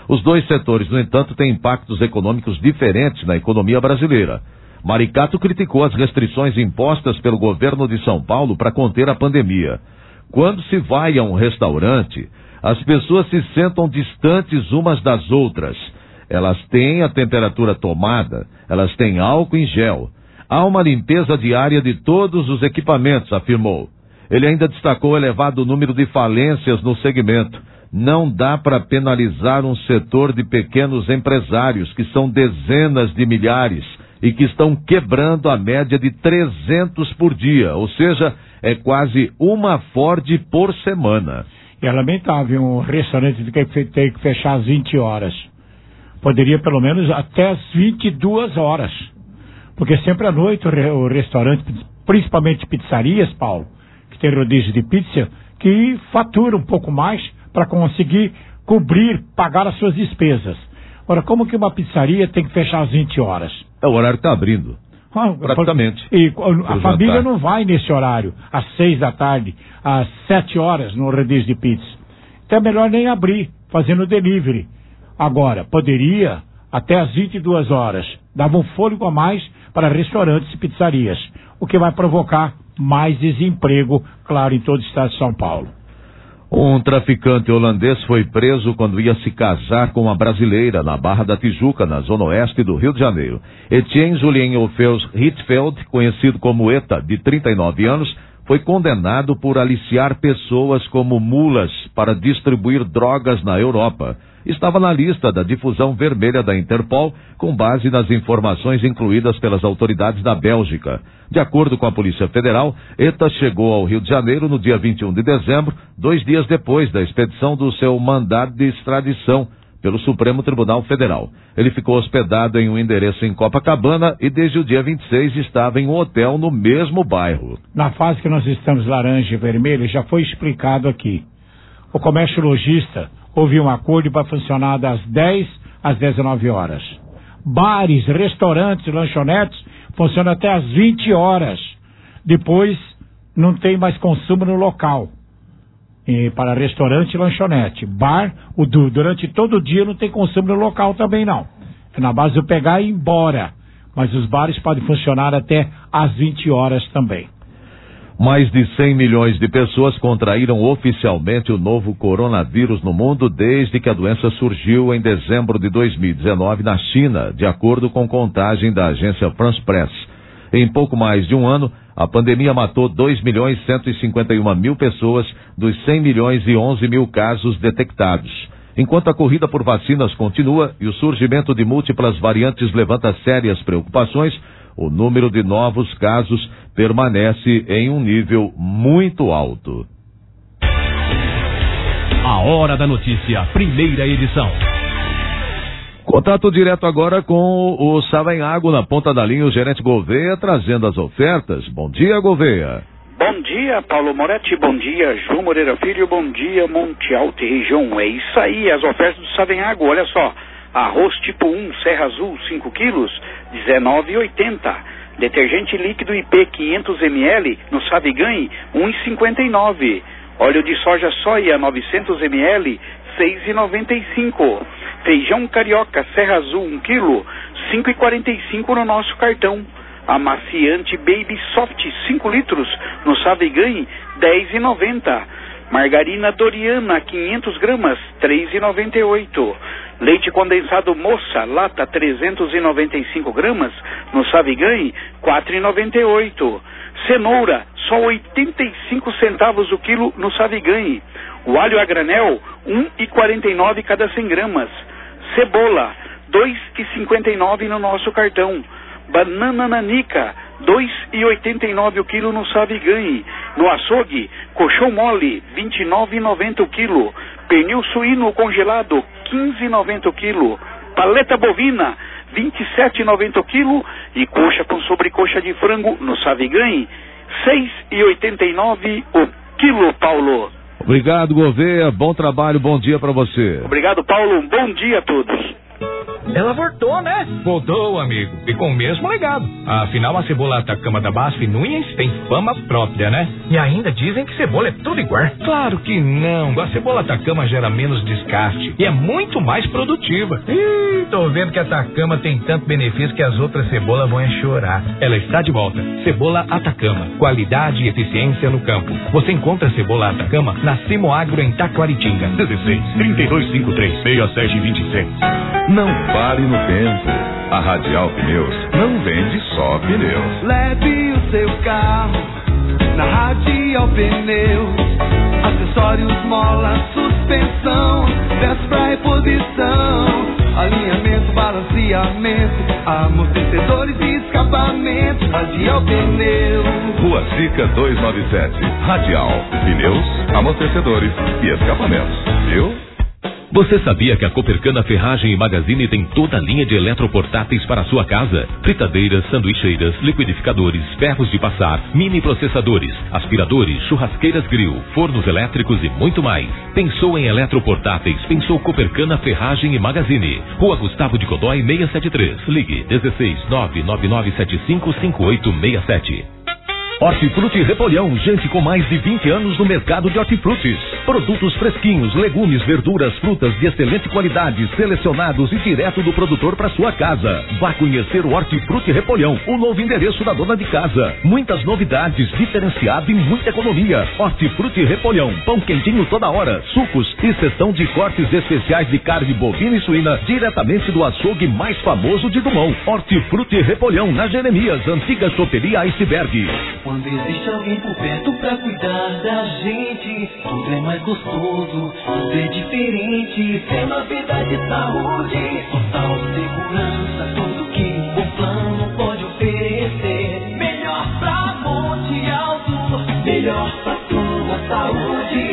Os dois setores, no entanto, têm impactos econômicos diferentes na economia brasileira. Maricato criticou as restrições impostas pelo governo de São Paulo para conter a pandemia. Quando se vai a um restaurante, as pessoas se sentam distantes umas das outras. Elas têm a temperatura tomada, elas têm álcool em gel. Há uma limpeza diária de todos os equipamentos, afirmou. Ele ainda destacou o elevado número de falências no segmento. Não dá para penalizar um setor de pequenos empresários, que são dezenas de milhares, e que estão quebrando a média de 300 por dia, ou seja, é quase uma Ford por semana. É lamentável um restaurante ter que fechar às 20 horas. Poderia pelo menos até às 22 horas. Porque sempre à noite o restaurante, principalmente pizzarias, Paulo, que tem rodízio de pizza, que fatura um pouco mais para conseguir cobrir, pagar as suas despesas. Ora, como que uma pizzaria tem que fechar às 20 horas? É o horário que está abrindo. Praticamente. E a família não vai nesse horário, às 6 da tarde, às 7 horas no rodízio de pizza. Então é melhor nem abrir, fazendo delivery. Agora, poderia até às 22 horas. Dava um fôlego a mais para restaurantes e pizzarias, o que vai provocar mais desemprego, claro, em todo o estado de São Paulo. Um traficante holandês foi preso quando ia se casar com uma brasileira na Barra da Tijuca, na zona oeste do Rio de Janeiro. Etienne Julien Orfeus Hitzfeld, conhecido como ETA, de 39 anos, foi condenado por aliciar pessoas como mulas para distribuir drogas na Europa. Estava na lista da difusão vermelha da Interpol, com base nas informações incluídas pelas autoridades da Bélgica. De acordo com a Polícia Federal, ETA chegou ao Rio de Janeiro no dia 21 de dezembro, 2 dias depois da expedição do seu mandado de extradição pelo Supremo Tribunal Federal. Ele ficou hospedado em um endereço em Copacabana e desde o dia 26 estava em um hotel no mesmo bairro. Na fase que nós estamos laranja e vermelha, já foi explicado aqui. O comércio lojista houve um acordo para funcionar das 10 às 19 horas. Bares, restaurantes, lanchonetes funcionam até às 20 horas. Depois não tem mais consumo no local. E para restaurante e lanchonete. Bar, durante todo o dia não tem consumo no local também não. É na base do pegar e ir embora. Mas os bares podem funcionar até às 20 horas também. Mais de 100 milhões de pessoas contraíram oficialmente o novo coronavírus no mundo desde que a doença surgiu em dezembro de 2019 na China, de acordo com contagem da agência France Press. Em pouco mais de um ano, a pandemia matou 2.151.000 pessoas dos 100 milhões e 11 mil casos detectados. Enquanto a corrida por vacinas continua e o surgimento de múltiplas variantes levanta sérias preocupações, o número de novos casos permanece em um nível muito alto. A Hora da Notícia, primeira edição. Contato direto agora com o Savanhago, na ponta da linha, o gerente Gouveia, trazendo as ofertas. Bom dia, Gouveia. Bom dia, Paulo Moretti, bom dia, João Moreira Filho, bom dia, Monte Alto e região. É isso aí, as ofertas do Savanhago, olha só. Arroz tipo 1, Serra Azul, 5 quilos, R$19,80. Detergente líquido IP 500 ml no Saviganhe, R$1,59. Óleo de soja 900 ml, R$6,95. Feijão carioca Serra Azul 1 quilo, R$5,45 no nosso cartão. Amaciante Baby Soft 5 litros no Saviganhe, R$10,90. Margarina Doriana 500 gramas, R$3,98. Leite condensado Moça, lata 395 gramas, no Saviganhe, R$4,98. Cenoura, só 85 centavos o quilo no Saviganhe. O alho a granel, R$1,49 cada 100 gramas. Cebola, R$2,59 no nosso cartão. Banana nanica, R$2,89 o quilo no Saviganhe. No açougue, colchão mole, R$29,90 o quilo. Pernil suíno congelado, R$15,90 o quilo. Paleta bovina, R$27,90 o quilo. E coxa com sobrecoxa de frango no Saviganhe, R$6,89 o quilo, Paulo. Obrigado, Gouveia. Bom trabalho, bom dia para você. Obrigado, Paulo. Um bom dia a todos. Ela voltou, né? Voltou, amigo. E com o mesmo legado. Afinal, a cebola Atacama da BASF Nunes tem fama própria, né? E ainda dizem que cebola é tudo igual. Claro que não. A cebola Atacama gera menos descarte e é muito mais produtiva. Ih, tô vendo que a Atacama tem tanto benefício que as outras cebolas vão chorar. Ela está de volta. Cebola Atacama. Qualidade e eficiência no campo. Você encontra a cebola Atacama na Simoagro em Taquaritinga. 16 3253 6727. Não pare no tempo. A Radial Pneus não vende só pneus. Leve o seu carro na Radial Pneus. Acessórios, mola, suspensão, peças pra reposição, alinhamento, balanceamento, amortecedores e escapamento. Radial Pneus. Rua Sica 297. Radial Pneus, amortecedores e escapamentos. Viu? Você sabia que a Copercana Ferragem e Magazine tem toda a linha de eletroportáteis para a sua casa? Fritadeiras, sanduicheiras, liquidificadores, ferros de passar, mini processadores, aspiradores, churrasqueiras grill, fornos elétricos e muito mais. Pensou em eletroportáteis? Pensou Copercana Ferragem e Magazine. Rua Gustavo de Godoy 673. Ligue 16 99975 5867. Hortifruti Repolhão, gente com mais de 20 anos no mercado de hortifrutis. Produtos fresquinhos, legumes, verduras, frutas de excelente qualidade, selecionados e direto do produtor para sua casa. Vá conhecer o Hortifruti Repolhão, o novo endereço da dona de casa. Muitas novidades, diferenciado e muita economia. Hortifruti Repolhão, pão quentinho toda hora, sucos e seção de cortes especiais de carne bovina e suína, diretamente do açougue mais famoso de Dumont. Hortifruti Repolhão, na Jeremias, antiga choperia Iceberg. Quando existe alguém por perto pra cuidar da gente, tudo é mais gostoso, tudo é diferente. Tem uma vida de saúde, total segurança, tudo que um bom plano pode oferecer. Melhor pra Monte Alto, melhor pra tua saúde.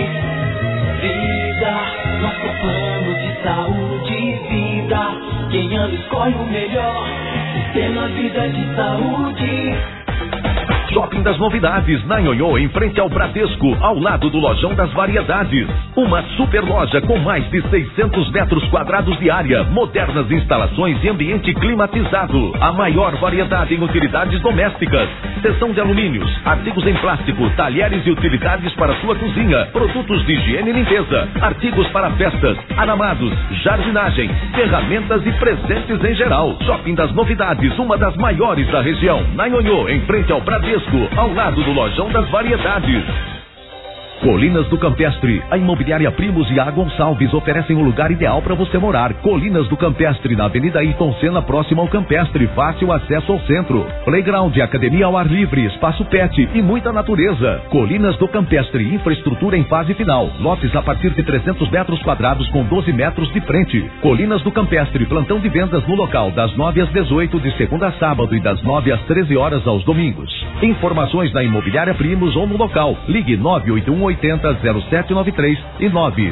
Vida, nosso plano de saúde e vida. Quem ama escolhe o melhor, Sistema Vida de Saúde. Shopping das Novidades, na Nhonhô, em frente ao Bradesco, ao lado do Lojão das Variedades. Uma super loja com mais de 600 metros quadrados de área, modernas instalações e ambiente climatizado. A maior variedade em utilidades domésticas. Seção de alumínios, artigos em plástico, talheres e utilidades para sua cozinha, produtos de higiene e limpeza, artigos para festas, aramados, jardinagem, ferramentas e presentes em geral. Shopping das Novidades, uma das maiores da região, na Nhonhô, em frente ao Bradesco, ao lado do Lojão das Variedades. Colinas do Campestre, a imobiliária Primos e a Gonçalves oferecem o lugar ideal para você morar. Colinas do Campestre, na Avenida Ayrton Senna, próximo ao Campestre, fácil acesso ao centro. Playground, academia ao ar livre, espaço pet e muita natureza. Colinas do Campestre, infraestrutura em fase final. Lotes a partir de 300 metros quadrados com 12 metros de frente. Colinas do Campestre, plantão de vendas no local das 9 às 18 de segunda a sábado e das 9 às 13 horas aos domingos. Informações na imobiliária Primos ou no local. Ligue 981 800793 e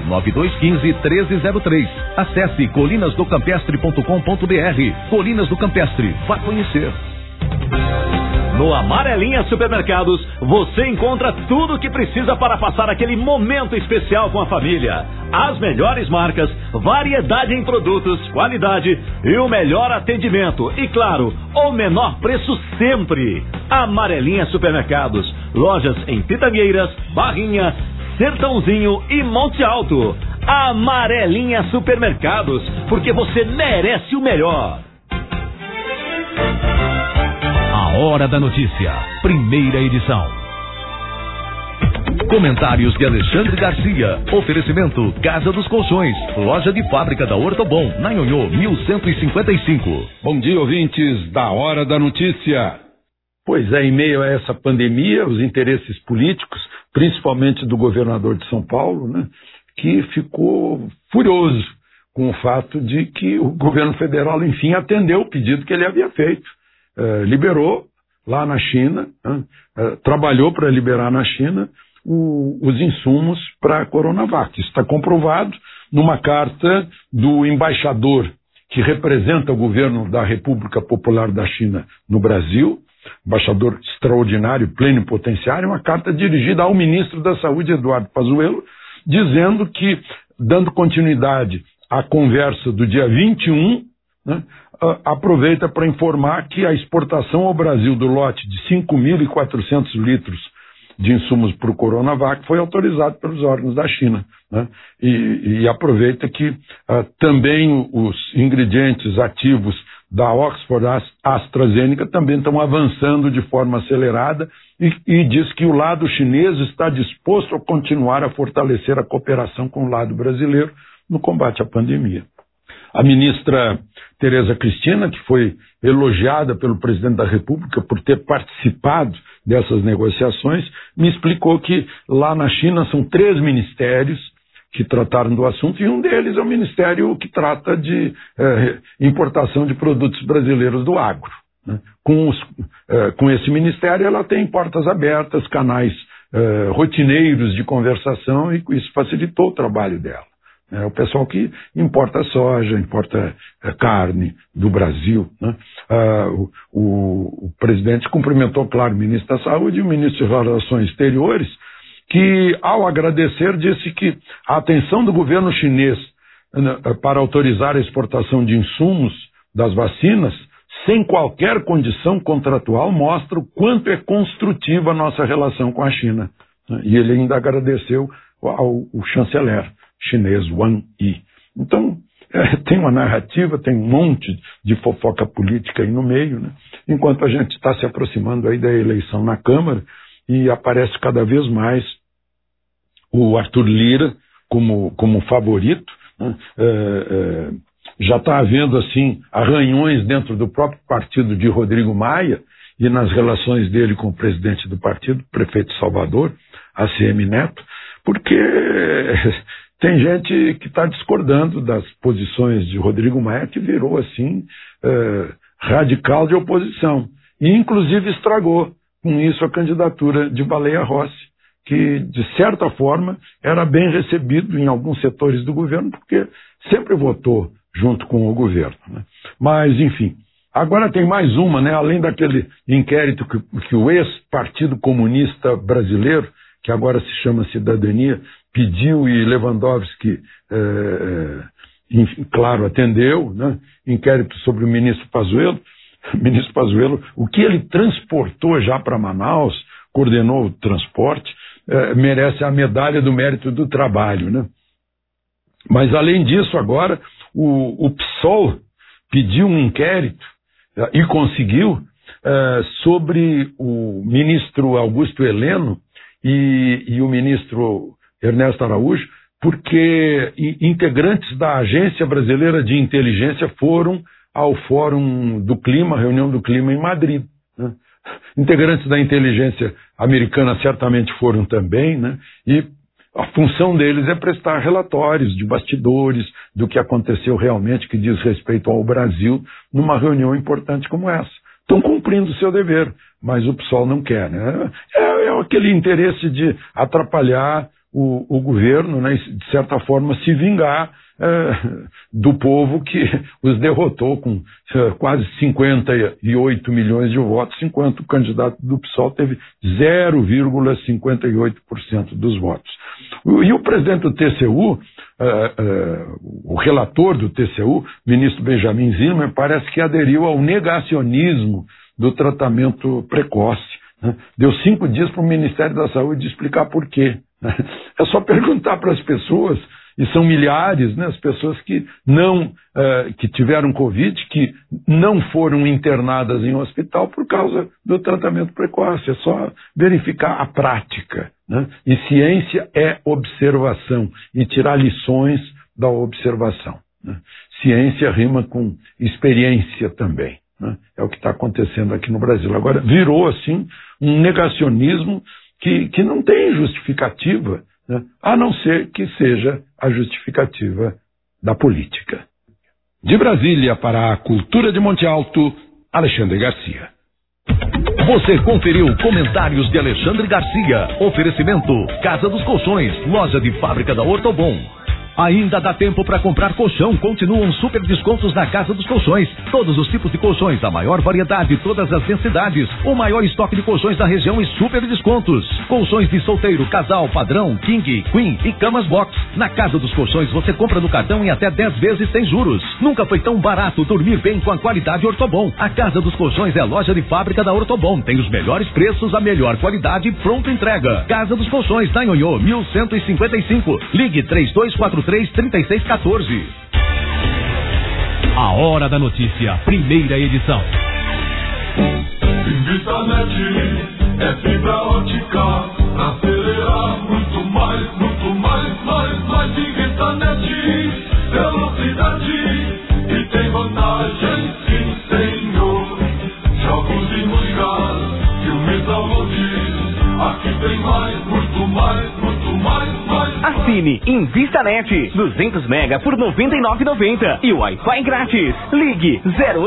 99215-1303. Acesse colinasdocampestre.com.br. Colinas do Campestre, vá conhecer. No Amarelinha Supermercados, você encontra tudo o que precisa para passar aquele momento especial com a família. As melhores marcas, variedade em produtos, qualidade e o melhor atendimento. E claro, o menor preço sempre. Amarelinha Supermercados, lojas em Pitangueiras, Barrinha, Sertãozinho e Monte Alto. Amarelinha Supermercados, porque você merece o melhor. A Hora da Notícia, primeira edição. Comentários de Alexandre Garcia. Oferecimento Casa dos Colchões, loja de fábrica da Ortobon, na Nhonhô, 1155. Bom dia, ouvintes da Hora da Notícia. Pois é, em meio a essa pandemia, os interesses políticos, principalmente do governador de São Paulo, né, que ficou furioso com o fato de que o governo federal, enfim, atendeu o pedido que ele havia feito. Liberou lá na China, trabalhou para liberar na China os insumos para a Coronavac. Isso está comprovado numa carta do embaixador que representa o governo da República Popular da China no Brasil, embaixador extraordinário, plenipotenciário, uma carta dirigida ao ministro da Saúde, Eduardo Pazuello, dizendo que, dando continuidade a conversa do dia 21, né, aproveita para informar que a exportação ao Brasil do lote de 5.400 litros de insumos para o Coronavac foi autorizado pelos órgãos da China, né? E aproveita que também os ingredientes ativos da Oxford AstraZeneca também estão avançando de forma acelerada e diz que o lado chinês está disposto a continuar a fortalecer a cooperação com o lado brasileiro no combate à pandemia. A ministra Tereza Cristina, que foi elogiada pelo presidente da República por ter participado dessas negociações, me explicou que lá na China são 3 ministérios que trataram do assunto, e um deles é o ministério que trata de importação de produtos brasileiros do agro, né? Com esse ministério ela tem portas abertas, canais rotineiros de conversação, e isso facilitou o trabalho dela. É o pessoal que importa soja, importa carne do Brasil, né? O presidente cumprimentou, claro, o ministro da Saúde e o ministro de Relações Exteriores, que, ao agradecer, disse que a atenção do governo chinês para autorizar a exportação de insumos das vacinas, sem qualquer condição contratual, mostra o quanto é construtiva a nossa relação com a China. E ele ainda agradeceu ao chanceler chinês Wang Yi. Então, tem uma narrativa, tem um monte de fofoca política aí no meio, né? Enquanto a gente está se aproximando aí da eleição na Câmara, e aparece cada vez mais o Arthur Lira como favorito, né? Já está havendo, assim, arranhões dentro do próprio partido de Rodrigo Maia e nas relações dele com o presidente do partido, o prefeito de Salvador, ACM Neto, porque tem gente que está discordando das posições de Rodrigo Maia, que virou, assim, radical de oposição. E, inclusive, estragou com isso a candidatura de Baleia Rossi, que, de certa forma, era bem recebido em alguns setores do governo, porque sempre votou junto com o governo, né? Mas, enfim, agora tem mais uma, né? Além daquele inquérito que o ex-Partido Comunista Brasileiro, que agora se chama Cidadania, pediu, e Lewandowski, claro, atendeu, né? Inquérito sobre o ministro Pazuello. O ministro Pazuello, o que ele transportou já para Manaus, coordenou o transporte, merece a medalha do mérito do trabalho, né? Mas, além disso, agora, o PSOL pediu um inquérito, e conseguiu, sobre o ministro Augusto Heleno e o ministro Ernesto Araújo, porque integrantes da Agência Brasileira de Inteligência foram ao Fórum do Clima, reunião do Clima em Madrid, né? Integrantes da inteligência americana certamente foram também, né? E a função deles é prestar relatórios de bastidores do que aconteceu realmente, que diz respeito ao Brasil, numa reunião importante como essa. Estão cumprindo o seu dever, mas o PSOL não quer, né? É aquele interesse de atrapalhar o governo, né? E, de certa forma, se vingar do povo que os derrotou com quase 58 milhões de votos, enquanto o candidato do PSOL teve 0,58% dos votos. E o presidente do TCU, o relator do TCU, ministro Benjamin Zimmermann, parece que aderiu ao negacionismo do tratamento precoce, né? Deu 5 dias para o Ministério da Saúde explicar por quê, né? É só perguntar para as pessoas, e são milhares, né, as pessoas que que tiveram Covid, que não foram internadas em hospital por causa do tratamento precoce. É só verificar a prática, né? E ciência é observação, e tirar lições da observação, né? Ciência rima com experiência também, né? É o que está acontecendo aqui no Brasil. Agora, virou, assim, um negacionismo que não tem justificativa, né? A não ser que seja a justificativa da política. De Brasília para a Cultura de Monte Alto, Alexandre Garcia. Você conferiu comentários de Alexandre Garcia. Oferecimento: Casa dos Colchões, loja de fábrica da Ortobon. Ainda dá tempo para comprar colchão. Continuam super descontos na Casa dos Colchões. Todos os tipos de colchões, a maior variedade, todas as densidades. O maior estoque de colchões da região e super descontos. Colchões de solteiro, casal, padrão, king, queen e camas box. Na Casa dos Colchões você compra no cartão em até 10 vezes sem juros. Nunca foi tão barato dormir bem com a qualidade Ortobon. A Casa dos Colchões é a loja de fábrica da Ortobon. Tem os melhores preços, a melhor qualidade e pronta entrega. Casa dos Colchões, na Nhonhô, 1155. Ligue 3243-3614. A Hora da Notícia, primeira edição. Invistanet é fibra ótica pra acelerar muito mais. Invistanet, velocidade e tem vantagem, sim senhor. Jogos e músicas, filmes, downloads, aqui tem mais, muito mais. Assine Invistanet, 200 mega por R$ 99,90 e Wi-Fi grátis. Ligue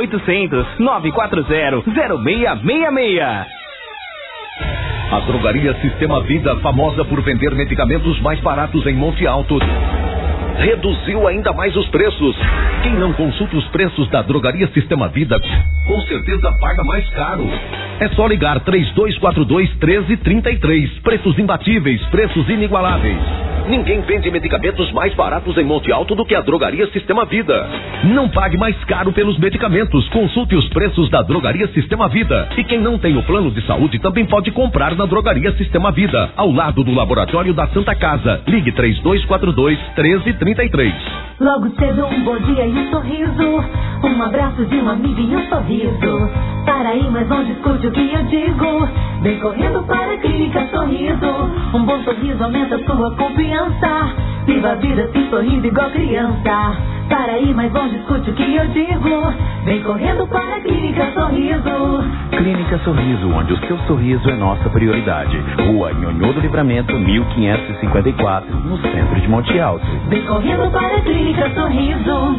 0800-940-0666. A Drogaria Sistema Vida, famosa por vender medicamentos mais baratos em Monte Alto, reduziu ainda mais os preços. Quem não consulta os preços da Drogaria Sistema Vida, com certeza paga mais caro. É só ligar 3242-1333. Preços imbatíveis, preços inigualáveis. Ninguém vende medicamentos mais baratos em Monte Alto do que a Drogaria Sistema Vida. Não pague mais caro pelos medicamentos. Consulte os preços da Drogaria Sistema Vida. E quem não tem o plano de saúde também pode comprar na Drogaria Sistema Vida, ao lado do Laboratório da Santa Casa. Ligue 3242-1333. Logo cedo um bom dia e um sorriso, um abraço de um amigo e um sorriso. Para aí, mas não discute o que eu digo. Vem correndo para a Clínica Sorriso. Um bom sorriso aumenta sua confiança. Viva a vida se sorrindo igual criança. Para aí, mas não discute o que eu digo. Vem correndo para a Clínica Sorriso. Clínica Sorriso, onde o seu sorriso é nossa prioridade. Rua Nhonhô do Livramento, 1554, no centro de Monte Alto. Vem correndo para a Clínica Sorriso.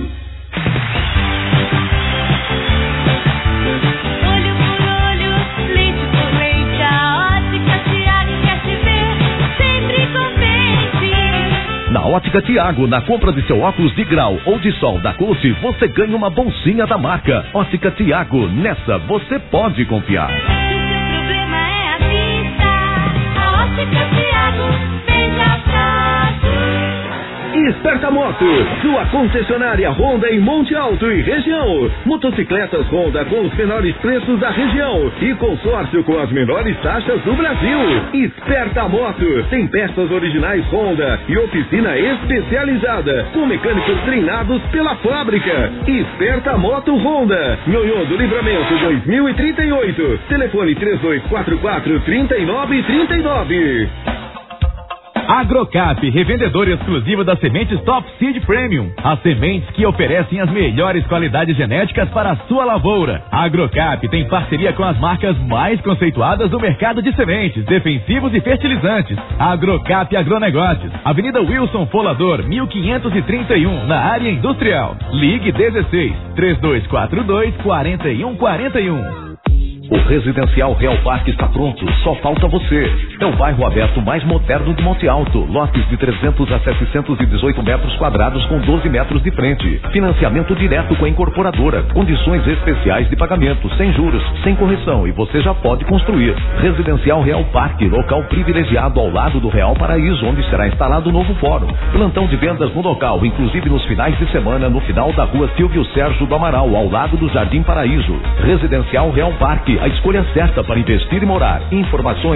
Olho por olho, leite por leite, a Ótica Tiago quer te ver sempre contente. Na Ótica Tiago, na compra de seu óculos de grau ou de sol da Coach, você ganha uma bolsinha da marca. Ótica Tiago, nessa você pode confiar. Se o problema é a vista, a Ótica Tiago vem já pra Esperta Moto, sua concessionária Honda em Monte Alto e região. Motocicletas Honda com os menores preços da região e consórcio com as menores taxas do Brasil. Esperta Moto, tem peças originais Honda e oficina especializada com mecânicos treinados pela fábrica. Esperta Moto Honda, Nhonhô do Livramento 2038. Telefone 3244-3939. Agrocap, revendedor exclusivo das sementes Top Seed Premium. As sementes que oferecem as melhores qualidades genéticas para a sua lavoura. A Agrocap tem parceria com as marcas mais conceituadas do mercado de sementes, defensivos e fertilizantes. Agrocap Agronegócios, Avenida Wilson Folador, 1531, na área industrial. Ligue 16-3242-4141. O Residencial Real Parque está pronto, só falta você. É o bairro aberto mais moderno de Monte Alto. Lotes de 300 a 718 metros quadrados com 12 metros de frente. Financiamento direto com a incorporadora. Condições especiais de pagamento, sem juros, sem correção, e você já pode construir. Residencial Real Parque, local privilegiado ao lado do Real Paraíso, onde será instalado o novo fórum. Plantão de vendas no local, inclusive nos finais de semana, no final da rua Silvio Sérgio do Amaral, ao lado do Jardim Paraíso. Residencial Real Parque, a escolha certa para investir e morar. Informações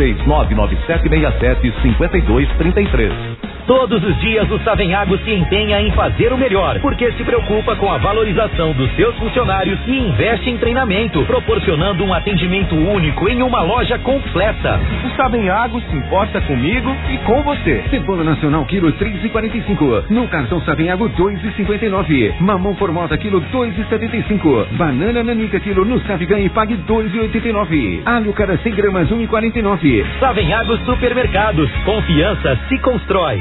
16-99767-5233. Todos os dias o Savenhago se empenha em fazer o melhor, porque se preocupa com a valorização dos seus funcionários e investe em treinamento, proporcionando um atendimento único em uma loja completa. O Savenhago se importa comigo e com você. Cebola nacional quilo 3,45. No cartão Savenhago 2,59. Mamão formosa quilo 2,75. Banana nanica quilo no Savigan e pague 2,89. Alho cada 100 gramas 1,49. Savenhago Supermercados. Confiança se constrói.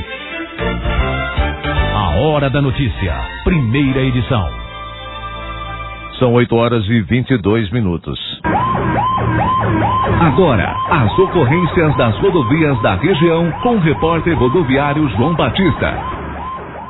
A Hora da Notícia, primeira edição. São 8h22. Agora, as ocorrências das rodovias da região com o repórter rodoviário João Batista.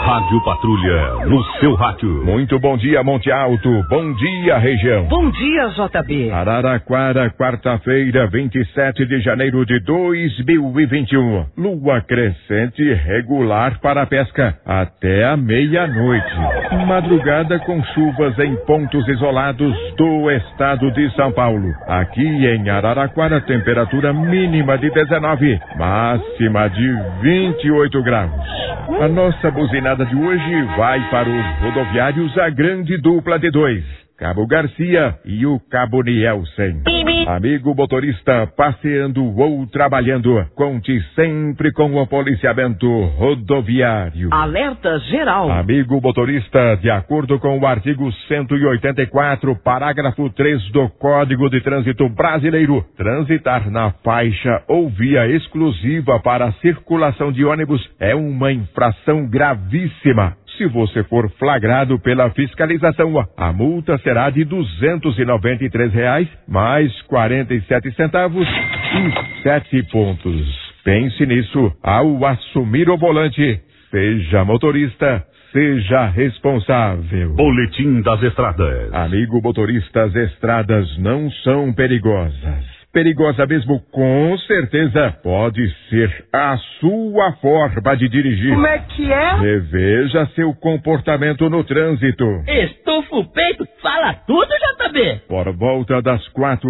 Rádio Patrulha, no seu rádio. Muito bom dia, Monte Alto. Bom dia, região. Bom dia, JB. Araraquara, quarta-feira, 27 de janeiro de 2021. Lua crescente regular para a pesca até a meia-noite. Madrugada com chuvas em pontos isolados do estado de São Paulo. Aqui em Araraquara, temperatura mínima de 19, máxima de 28 graus. A nossa buzinada de hoje vai para os rodoviários a grande dupla de dois, Cabo Garcia e o Cabo Nielsen. Amigo motorista, passeando ou trabalhando, conte sempre com o policiamento rodoviário. Alerta geral. Amigo motorista, de acordo com o artigo 184, parágrafo 3 do Código de Trânsito Brasileiro, transitar na faixa ou via exclusiva para a circulação de ônibus é uma infração gravíssima. Se você for flagrado pela fiscalização, a multa será de R$ 293 mais 47 centavos e 7 pontos. Pense nisso ao assumir o volante. Seja motorista, seja responsável. Boletim das estradas. Amigo motorista, as estradas não são perigosas. Perigosa mesmo, com certeza, pode ser a sua forma de dirigir. Como é que é? Reveja seu comportamento no trânsito. Estufa o peito, fala tudo, JB. Por volta das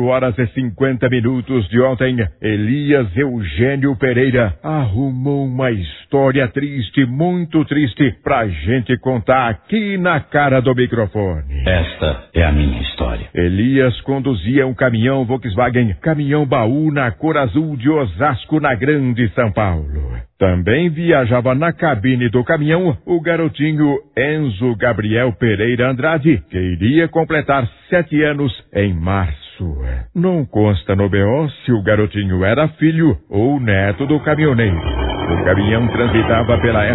4h50 de ontem, Elias Eugênio Pereira arrumou uma história triste, muito triste, pra gente contar aqui na cara do microfone. Esta é a minha história. Elias conduzia um caminhão Volkswagen, caminhão baú na cor azul de Osasco, na Grande São Paulo. Também viajava na cabine do caminhão o garotinho Enzo Gabriel Pereira Andrade, que iria completar 7 anos em março. Não consta no BO se o garotinho era filho ou neto do caminhoneiro. O caminhão transitava pela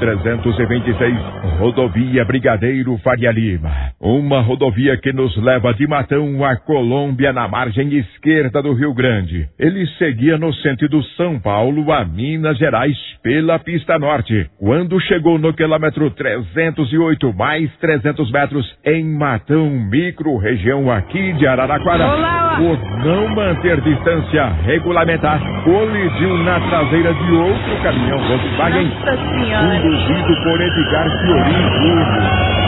SP-326, rodovia Brigadeiro Faria Lima. Uma rodovia que nos leva de Matão a Colômbia, na margem esquerda do Rio Grande. Ele seguia no sentido São Paulo a Minas Gerais pela pista norte. Quando chegou no quilômetro 308 mais 300 metros em Matão, micro-região aqui de Araraquara, por não manter distância regulamentar, colidiu na traseira de outro caminhão Volkswagen, conduzido por Edgar Fiorin Júnior.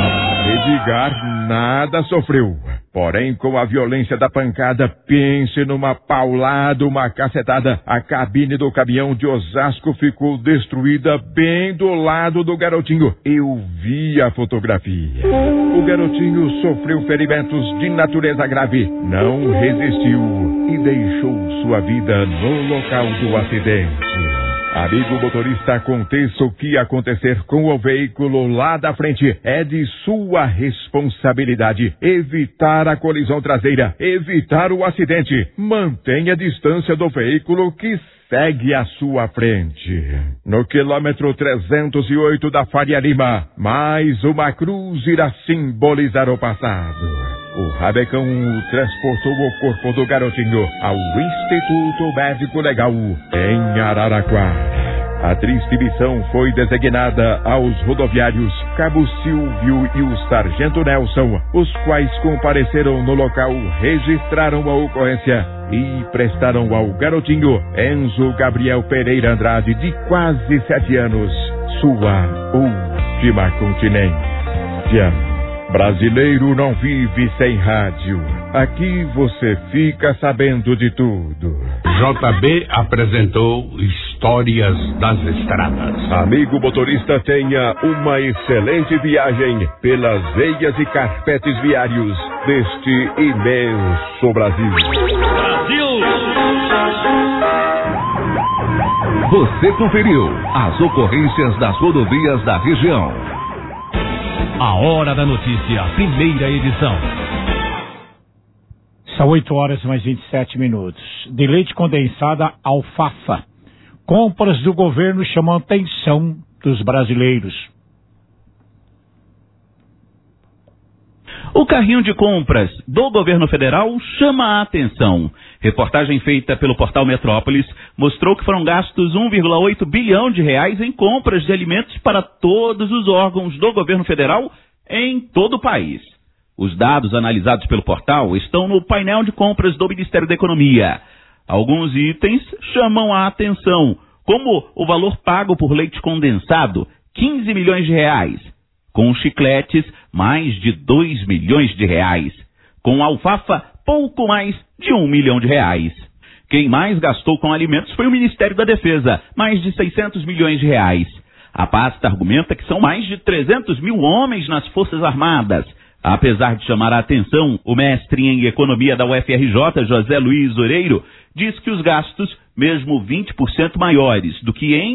Edgar nada sofreu. Porém, com a violência da pancada, pense numa paulada, uma cacetada. A cabine do caminhão de Osasco ficou destruída bem do lado do garotinho. Eu vi a fotografia. O garotinho sofreu ferimentos de natureza grave, não resistiu e deixou sua vida no local do acidente. Amigo motorista, aconteça o que acontecer com o veículo lá da frente, é de sua responsabilidade evitar a colisão traseira, evitar o acidente. Mantenha a distância do veículo que segue à sua frente. No quilômetro 308 da Faria Lima, mais uma cruz irá simbolizar o passado. O rabecão transportou o corpo do garotinho ao Instituto Médico Legal em Araraquara. A triste missão foi designada aos rodoviários Cabo Silvio e o Sargento Nelson, os quais compareceram no local, registraram a ocorrência e prestaram ao garotinho Enzo Gabriel Pereira Andrade, de quase 7 anos, sua última continência. Brasileiro não vive sem rádio. Aqui você fica sabendo de tudo. JB apresentou Histórias das Estradas. Amigo motorista, tenha uma excelente viagem pelas veias e carpetes viários deste imenso Brasil. Você conferiu as ocorrências das rodovias da região. A Hora da Notícia, primeira edição. São 8h mais 27 minutos. De leite condensado, alfafa. Compras do governo chamam a atenção dos brasileiros. O carrinho de compras do governo federal chama a atenção. Reportagem feita pelo portal Metrópolis mostrou que foram gastos 1,8 bilhão de reais em compras de alimentos para todos os órgãos do governo federal em todo o país. Os dados analisados pelo portal estão no painel de compras do Ministério da Economia. Alguns itens chamam a atenção, como o valor pago por leite condensado, 15 milhões de reais. Com chicletes, mais de 2 milhões de reais. Com alfafa, pouco mais de 1 milhão de reais. Quem mais gastou com alimentos foi o Ministério da Defesa, mais de 600 milhões de reais. A pasta argumenta que são mais de 300 mil homens nas Forças Armadas. Apesar de chamar a atenção, o mestre em economia da UFRJ, José Luiz Oreiro, diz que os gastos, mesmo 20% maiores do que em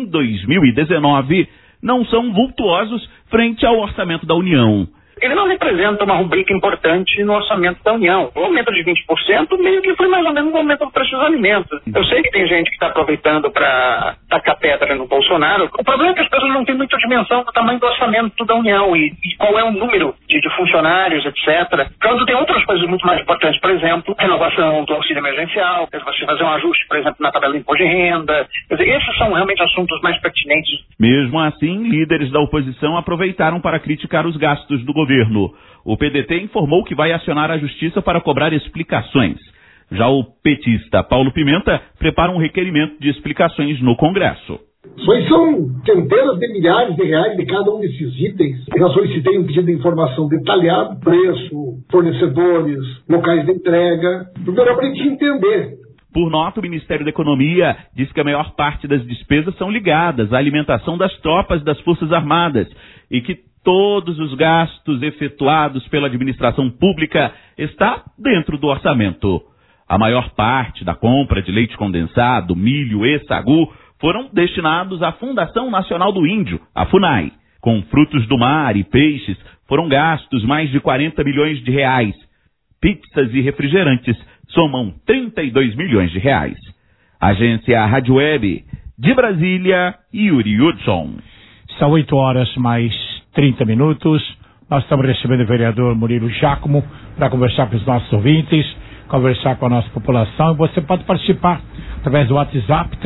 2019, não são vultuosos frente ao orçamento da União. Ele não representa uma rubrica importante no orçamento da União. O aumento de 20% meio que foi mais ou menos um aumento do preço dos alimentos. Eu sei que tem gente que está aproveitando para tacar pedra no Bolsonaro. O problema é que as pessoas não têm muita dimensão do tamanho do orçamento da União e qual é o número de funcionários, etc. Quando tem outras coisas muito mais importantes, por exemplo, renovação do auxílio emergencial, você fazer um ajuste, por exemplo, na tabela de imposto de renda. Quer dizer, esses são realmente assuntos mais pertinentes. Mesmo assim, líderes da oposição aproveitaram para criticar os gastos do governo. O PDT informou que vai acionar a justiça para cobrar explicações. Já o petista Paulo Pimenta prepara um requerimento de explicações no Congresso. São centenas de milhares de reais de cada um desses itens. Eu já solicitei um pedido de informação detalhado, preço, fornecedores, locais de entrega, tudo era para a gente entender. Por nota, o Ministério da Economia diz que a maior parte das despesas são ligadas à alimentação das tropas das Forças Armadas e que todos os gastos efetuados pela administração pública está dentro do orçamento. A maior parte da compra de leite condensado, milho e sagu foram destinados à Fundação Nacional do Índio, a FUNAI. Com frutos do mar e peixes foram gastos mais de 40 milhões de reais. Pizzas e refrigerantes somam 32 milhões de reais. Agência Rádio Web, de Brasília, Yuri Hudson. São 8 horas mais 30 minutos. Nós estamos recebendo o vereador Murilo Giacomo para conversar com os nossos ouvintes, conversar com a nossa população. E você pode participar através do WhatsApp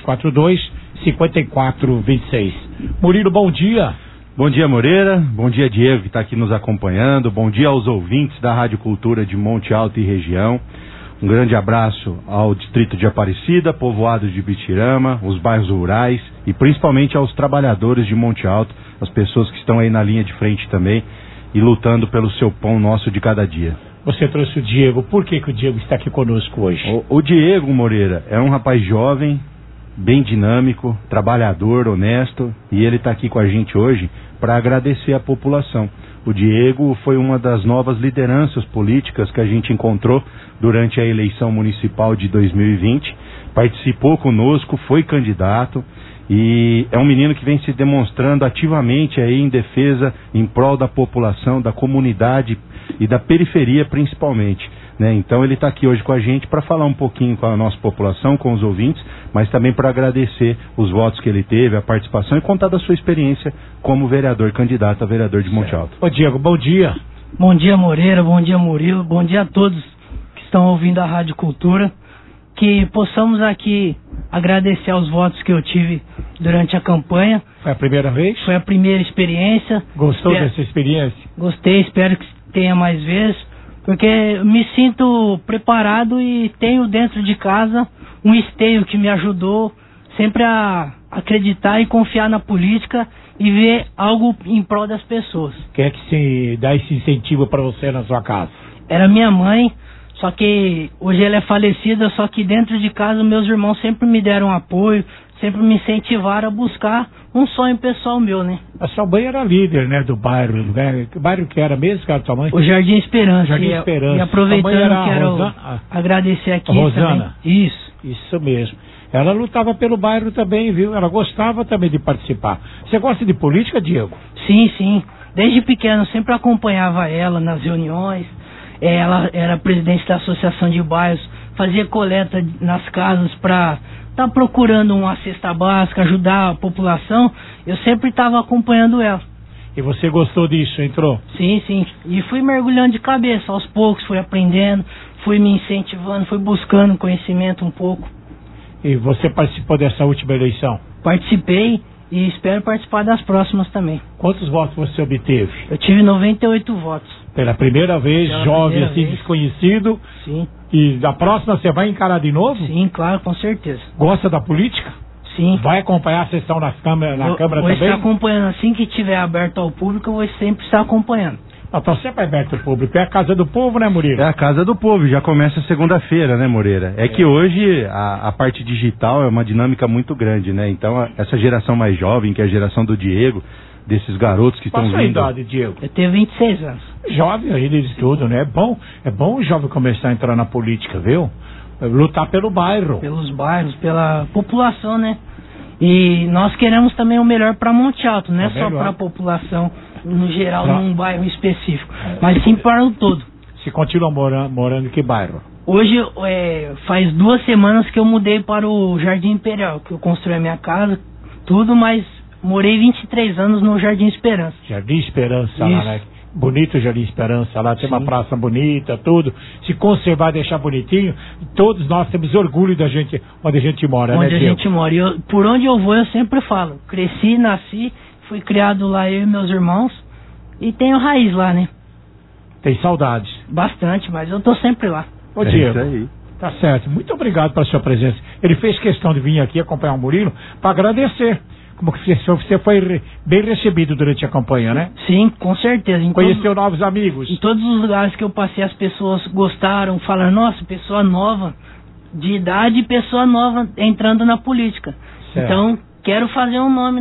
3242-5426. Murilo, bom dia. Bom dia, Moreira. Bom dia, Diego, que está aqui nos acompanhando. Bom dia aos ouvintes da Rádio Cultura de Monte Alto e região. Um grande abraço ao distrito de Aparecida, povoado de Bitirama, os bairros rurais e principalmente aos trabalhadores de Monte Alto, as pessoas que estão aí na linha de frente também e lutando pelo seu pão nosso de cada dia. Você trouxe o Diego. Por que o Diego está aqui conosco hoje? O Diego, Moreira, é um rapaz jovem, bem dinâmico, trabalhador, honesto, e ele está aqui com a gente hoje para agradecer a população. O Diego foi uma das novas lideranças políticas que a gente encontrou durante a eleição municipal de 2020, participou conosco, foi candidato e é um menino que vem se demonstrando ativamente aí em defesa, em prol da população, da comunidade e da periferia principalmente, né? Então ele está aqui hoje com a gente para falar um pouquinho com a nossa população, com os ouvintes, mas também para agradecer os votos que ele teve, a participação e contar da sua experiência como vereador, candidato a vereador de Monte Alto. Ô Diego, bom dia. Bom dia, Moreira, bom dia, Murilo, bom dia a todos que estão ouvindo a Rádio Cultura, que possamos aqui agradecer aos votos que eu tive durante a campanha. Foi a primeira vez? Foi a primeira experiência. Gostou dessa experiência? Gostei, espero que tenha mais vezes, porque me sinto preparado e tenho dentro de casa um esteio que me ajudou sempre a acreditar e confiar na política e ver algo em prol das pessoas. Quem é que se dá esse incentivo para você na sua casa? Era minha mãe, só que hoje ela é falecida, só que dentro de casa meus irmãos sempre me deram apoio, sempre me incentivaram a buscar um sonho pessoal meu, né? A sua mãe era líder, né, do bairro, né? Que bairro que era mesmo, que era a tua mãe? O Jardim Esperança. Jardim Esperança. E aproveitando, quero agradecer aqui Rosana. Também. Isso mesmo. Ela lutava pelo bairro também, viu? Ela gostava também de participar. Você gosta de política, Diego? Sim, sim. Desde pequeno eu sempre acompanhava ela nas reuniões. Ela era presidente da Associação de Bairros, fazia coleta nas casas para estar procurando uma cesta básica, ajudar a população. Eu sempre estava acompanhando ela. E você gostou disso, entrou? Sim, sim. E fui mergulhando de cabeça, aos poucos, fui aprendendo, fui me incentivando, fui buscando conhecimento um pouco. E você participou dessa última eleição? Participei e espero participar das próximas também. Quantos votos você obteve? Eu tive 98 votos. Pela primeira vez, jovem, assim, desconhecido. Sim. E da próxima você vai encarar de novo? Sim, claro, com certeza. Gosta da política? Sim. Vai acompanhar a sessão na Câmara Vou também? estar acompanhando. Assim que tiver aberto ao público, eu vou sempre estar acompanhando. Não, tá sempre aberto ao público. É a Casa do Povo, né, Murilo? É a Casa do Povo, já começa segunda-feira, né, Moreira? É que hoje a parte digital é uma dinâmica muito grande, né? Então, essa geração mais jovem, que é a geração do Diego, desses garotos que estão vindo... Qual a sua idade, Diego? Eu tenho 26 anos. Jovem ainda de tudo, né? É bom o jovem começar a entrar na política, viu? Lutar pelo bairro. Pelos bairros, pela população, né? E nós queremos também o melhor para Monte Alto, não é só para a população no geral, num bairro específico, mas sim para o todo. Você continua morando em que bairro? Hoje faz 2 semanas que eu mudei para o Jardim Imperial, que eu construí a minha casa, tudo, mas morei 23 anos no Jardim Esperança. Jardim Esperança lá, né? Bonito o Jardim Esperança lá, tem uma praça bonita, tudo. Se conservar, deixar bonitinho, todos nós temos orgulho da gente, onde a gente mora, onde né, a gente mora. E por onde eu vou, eu sempre falo. Cresci, nasci, fui criado lá, eu e meus irmãos, e tenho raiz lá, né? Tem saudades? Bastante, mas eu tô sempre lá. Ô, Diego, isso aí. Tá certo. Muito obrigado pela sua presença. Ele fez questão de vir aqui acompanhar o Murilo para agradecer. Como que você foi bem recebido durante a campanha, né? Sim, com certeza. Conheceu novos amigos? Em todos os lugares que eu passei, as pessoas gostaram, falaram, nossa, pessoa nova, de idade, pessoa nova entrando na política. Certo. Então, quero fazer um nome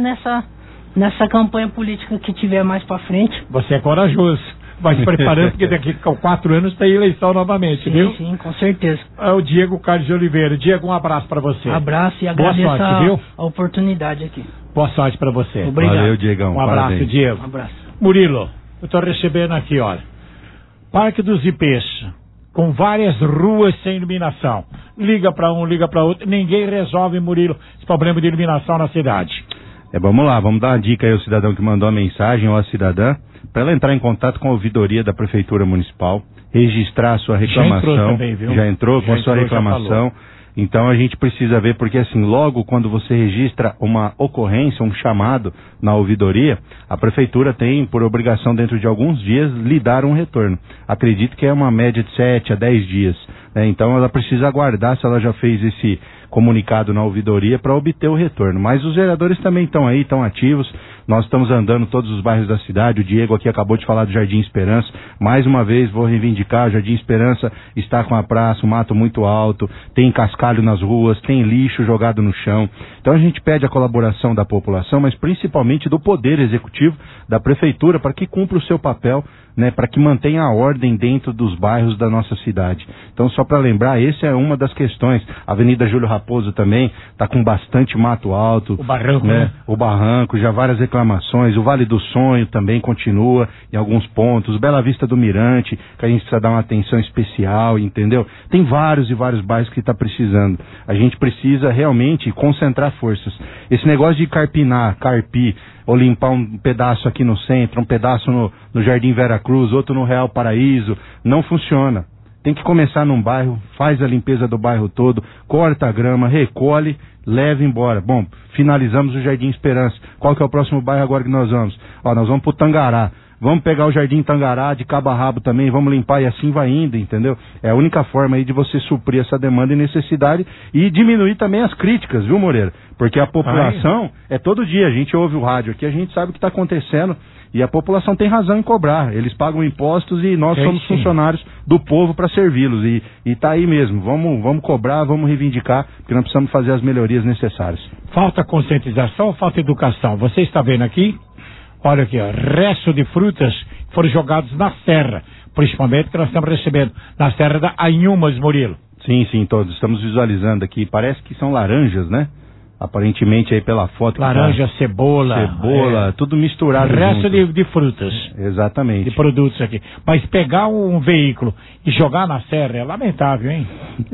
nessa campanha política que tiver mais pra frente. Você é corajoso. Vai se preparando, porque daqui a 4 anos tem eleição novamente, sim, viu? Sim, com certeza. É o Diego Carlos de Oliveira. Diego, um abraço pra você. Abraço e agradeço a oportunidade aqui. Boa sorte pra você. Obrigado. Valeu, Diegão. Um abraço, parabéns. Diego. Um abraço. Murilo, eu tô recebendo aqui, olha. Parque dos Ipês, com várias ruas sem iluminação. Liga pra um, liga pra outro. Ninguém resolve, Murilo, esse problema de iluminação na cidade. Vamos lá, vamos dar uma dica aí ao cidadão que mandou a mensagem ou a cidadã, para ela entrar em contato com a ouvidoria da Prefeitura Municipal, registrar a sua reclamação. Já entrou também, viu? Já entrou com a sua reclamação. Então a gente precisa ver, porque assim, logo quando você registra uma ocorrência, um chamado na ouvidoria, a Prefeitura tem por obrigação dentro de alguns dias lhe dar um retorno. Acredito que é uma média de 7 a 10 dias. Né? Então ela precisa aguardar se ela já fez esse comunicado na ouvidoria para obter o retorno. Mas os vereadores também estão aí, estão ativos. Nós estamos andando todos os bairros da cidade. O Diego aqui acabou de falar do Jardim Esperança. Mais uma vez vou reivindicar, o Jardim Esperança está com a praça, o mato muito alto, tem cascalho nas ruas, tem lixo jogado no chão. Então a gente pede a colaboração da população, mas principalmente do Poder Executivo, da Prefeitura, para que cumpra o seu papel, né, para que mantenha a ordem dentro dos bairros da nossa cidade. Então, só para lembrar, essa é uma das questões. A Avenida Júlio Raposo também está com bastante mato alto. O barranco, né? O barranco, já várias reclamações. O Vale do Sonho também continua em alguns pontos. Bela Vista do Mirante, que a gente precisa dar uma atenção especial, entendeu? Tem vários e vários bairros que está precisando. A gente precisa realmente concentrar forças. Esse negócio de carpir, ou limpar um pedaço aqui no centro, um pedaço no Jardim Vera Cruz, outro no Real Paraíso, não funciona. Tem que começar num bairro, faz a limpeza do bairro todo, corta a grama, recolhe, leva embora. Bom, finalizamos o Jardim Esperança. Qual que é o próximo bairro agora que nós vamos? Nós vamos pro Tangará. Vamos pegar o Jardim Tangará de cabo a rabo também, vamos limpar e assim vai indo, entendeu? É a única forma aí de você suprir essa demanda e necessidade e diminuir também as críticas, viu, Moreira? Porque a população, é todo dia, a gente ouve o rádio aqui, a gente sabe o que está acontecendo e a população tem razão em cobrar. Eles pagam impostos e nós somos funcionários do povo para servi-los e tá aí mesmo, vamos cobrar, vamos reivindicar, porque nós precisamos fazer as melhorias necessárias. Falta conscientização ou falta educação? Você está vendo aqui? Olha aqui, ó, resto de frutas foram jogados na serra, principalmente que nós estamos recebendo na serra da Anhumas, Murilo. Sim, todos estamos visualizando aqui, parece que são laranjas, né? Aparentemente aí pela foto. Laranja, cebola, tudo misturado. Resto de frutas. Exatamente. De produtos aqui. Mas pegar um veículo e jogar na serra é lamentável, hein?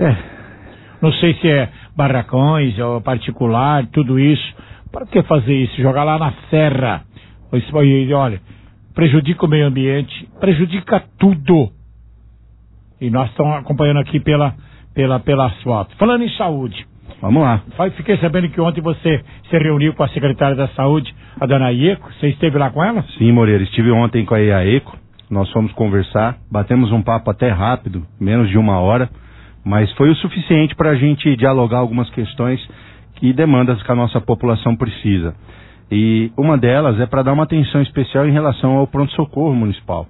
Não sei se é barracões ou particular, tudo isso. Para que fazer isso? Jogar lá na serra. E olha, prejudica o meio ambiente, prejudica tudo. E nós estamos acompanhando aqui pelas fotos. Falando em saúde. Vamos lá. Fiquei sabendo que ontem você se reuniu com a secretária da Saúde, a dona Ieco. Você esteve lá com ela? Sim, Moreira. Estive ontem com a Ieco. Nós fomos conversar. Batemos um papo até rápido, menos de 1 hora. Mas foi o suficiente para a gente dialogar algumas questões e demandas que a nossa população precisa. E uma delas é para dar uma atenção especial em relação ao pronto-socorro municipal.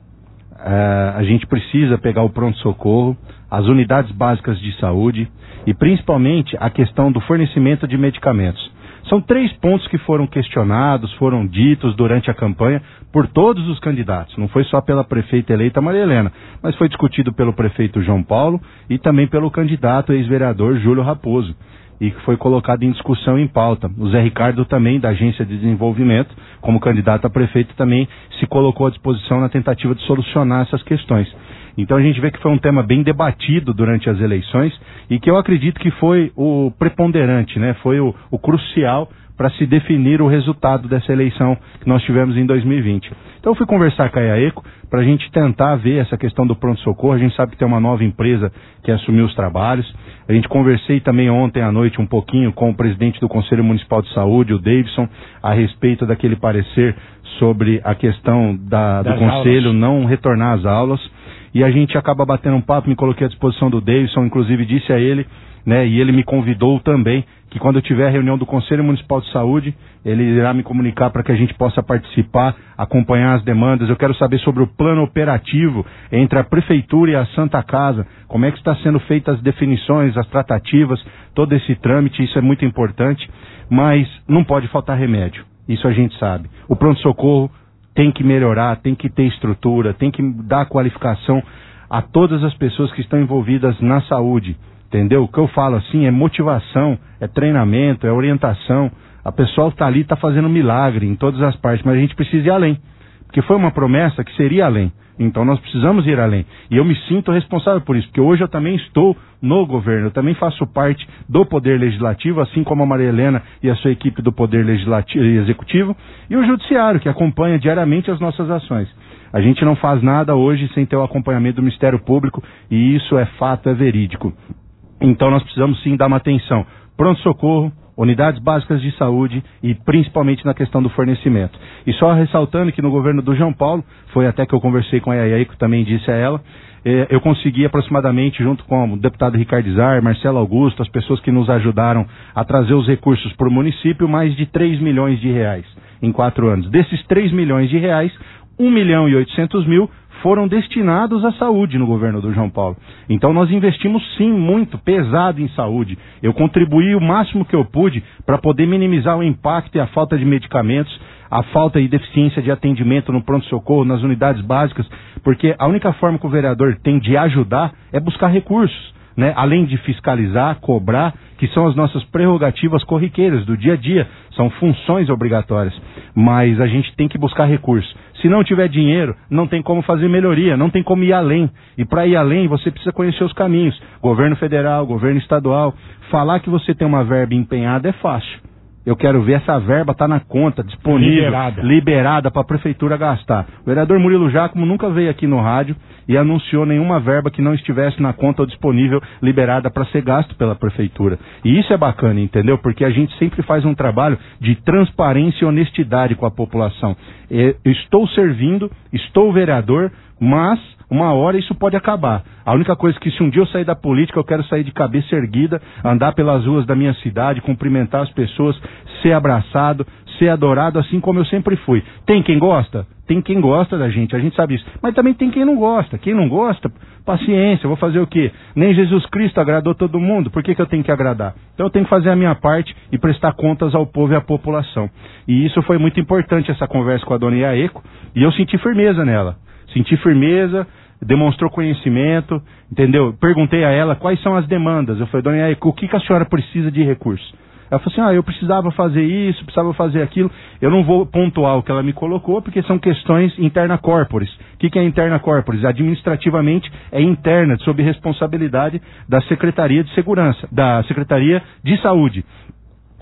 A gente precisa pegar o pronto-socorro, as unidades básicas de saúde e principalmente a questão do fornecimento de medicamentos. São 3 pontos que foram questionados, foram ditos durante a campanha por todos os candidatos. Não foi só pela prefeita eleita Maria Helena, mas foi discutido pelo prefeito João Paulo e também pelo candidato ex-vereador Júlio Raposo. E que foi colocado em discussão em pauta. O Zé Ricardo também, da Agência de Desenvolvimento, como candidato a prefeito, também se colocou à disposição na tentativa de solucionar essas questões. Então a gente vê que foi um tema bem debatido durante as eleições e que eu acredito que foi o preponderante, né? Foi o crucial para se definir o resultado dessa eleição que nós tivemos em 2020. Então eu fui conversar com a Ieco para a gente tentar ver essa questão do pronto-socorro. A gente sabe que tem uma nova empresa que assumiu os trabalhos. A gente conversei também ontem à noite um pouquinho com o presidente do Conselho Municipal de Saúde, o Davidson, a respeito daquele parecer sobre a questão do Conselho aulas. Não retornar às aulas. E a gente acaba batendo um papo, me coloquei à disposição do Davidson, inclusive disse a ele, né, e ele me convidou também, que quando eu tiver a reunião do Conselho Municipal de Saúde, ele irá me comunicar para que a gente possa participar, acompanhar as demandas. Eu quero saber sobre o plano operativo entre a Prefeitura e a Santa Casa, como é que está sendo feitas as definições, as tratativas, todo esse trâmite, isso é muito importante, mas não pode faltar remédio, isso a gente sabe. O pronto-socorro tem que melhorar, tem que ter estrutura, tem que dar qualificação a todas as pessoas que estão envolvidas na saúde. Entendeu? O que eu falo assim é motivação, é treinamento, é orientação. A pessoa está ali, está fazendo milagre em todas as partes, mas a gente precisa ir além. Porque foi uma promessa que seria além. Então nós precisamos ir além. E eu me sinto responsável por isso, porque hoje eu também estou no governo, eu também faço parte do Poder Legislativo, assim como a Maria Helena e a sua equipe do Poder Legislativo e Executivo, e o Judiciário, que acompanha diariamente as nossas ações. A gente não faz nada hoje sem ter o acompanhamento do Ministério Público, e isso é fato, é verídico. Então nós precisamos sim dar uma atenção. Pronto-socorro, unidades básicas de saúde e principalmente na questão do fornecimento. E só ressaltando que no governo do João Paulo, foi até que eu conversei com a Yaya, que também disse a ela, eu consegui aproximadamente, junto com o deputado Ricardo Izar, Marcelo Augusto, as pessoas que nos ajudaram a trazer os recursos para o município, mais de 3 milhões de reais em 4 anos. Desses 3 milhões de reais, 1.800.000 foram destinados à saúde no governo do João Paulo. Então nós investimos sim muito pesado em saúde. Eu contribuí o máximo que eu pude para poder minimizar o impacto e a falta de medicamentos, a falta e deficiência de atendimento no pronto-socorro, nas unidades básicas, porque a única forma que o vereador tem de ajudar é buscar recursos, né? Além de fiscalizar, cobrar, que são as nossas prerrogativas corriqueiras do dia a dia, são funções obrigatórias, mas a gente tem que buscar recursos. Se não tiver dinheiro, não tem como fazer melhoria, não tem como ir além. E para ir além, você precisa conhecer os caminhos. Governo federal, governo estadual. Falar que você tem uma verba empenhada é fácil. Eu quero ver essa verba estar na conta, disponível, liberada para a prefeitura gastar. O vereador Murilo Giacomo nunca veio aqui no rádio e anunciou nenhuma verba que não estivesse na conta ou disponível, liberada para ser gasto pela prefeitura. E isso é bacana, entendeu? Porque a gente sempre faz um trabalho de transparência e honestidade com a população. Eu estou servindo, estou vereador, mas uma hora isso pode acabar. A única coisa que, se um dia eu sair da política, eu quero sair de cabeça erguida, andar pelas ruas da minha cidade, cumprimentar as pessoas, ser abraçado, ser adorado, assim como eu sempre fui. Tem quem gosta? Tem quem gosta da gente, a gente sabe isso. Mas também tem quem não gosta. Quem não gosta, paciência, eu vou fazer o quê? Nem Jesus Cristo agradou todo mundo, por que eu tenho que agradar? Então eu tenho que fazer a minha parte e prestar contas ao povo e à população. E isso foi muito importante, essa conversa com a dona Iaeco, e eu senti firmeza nela. Senti firmeza, demonstrou conhecimento, entendeu? Perguntei a ela quais são as demandas. Eu falei, dona Iaeco, o que a senhora precisa de recurso? Ela falou assim, eu precisava fazer isso, precisava fazer aquilo. Eu não vou pontuar o que ela me colocou, porque são questões interna corporis. O que é interna corporis? Administrativamente é interna, sob responsabilidade da Secretaria de Segurança, da Secretaria de Saúde.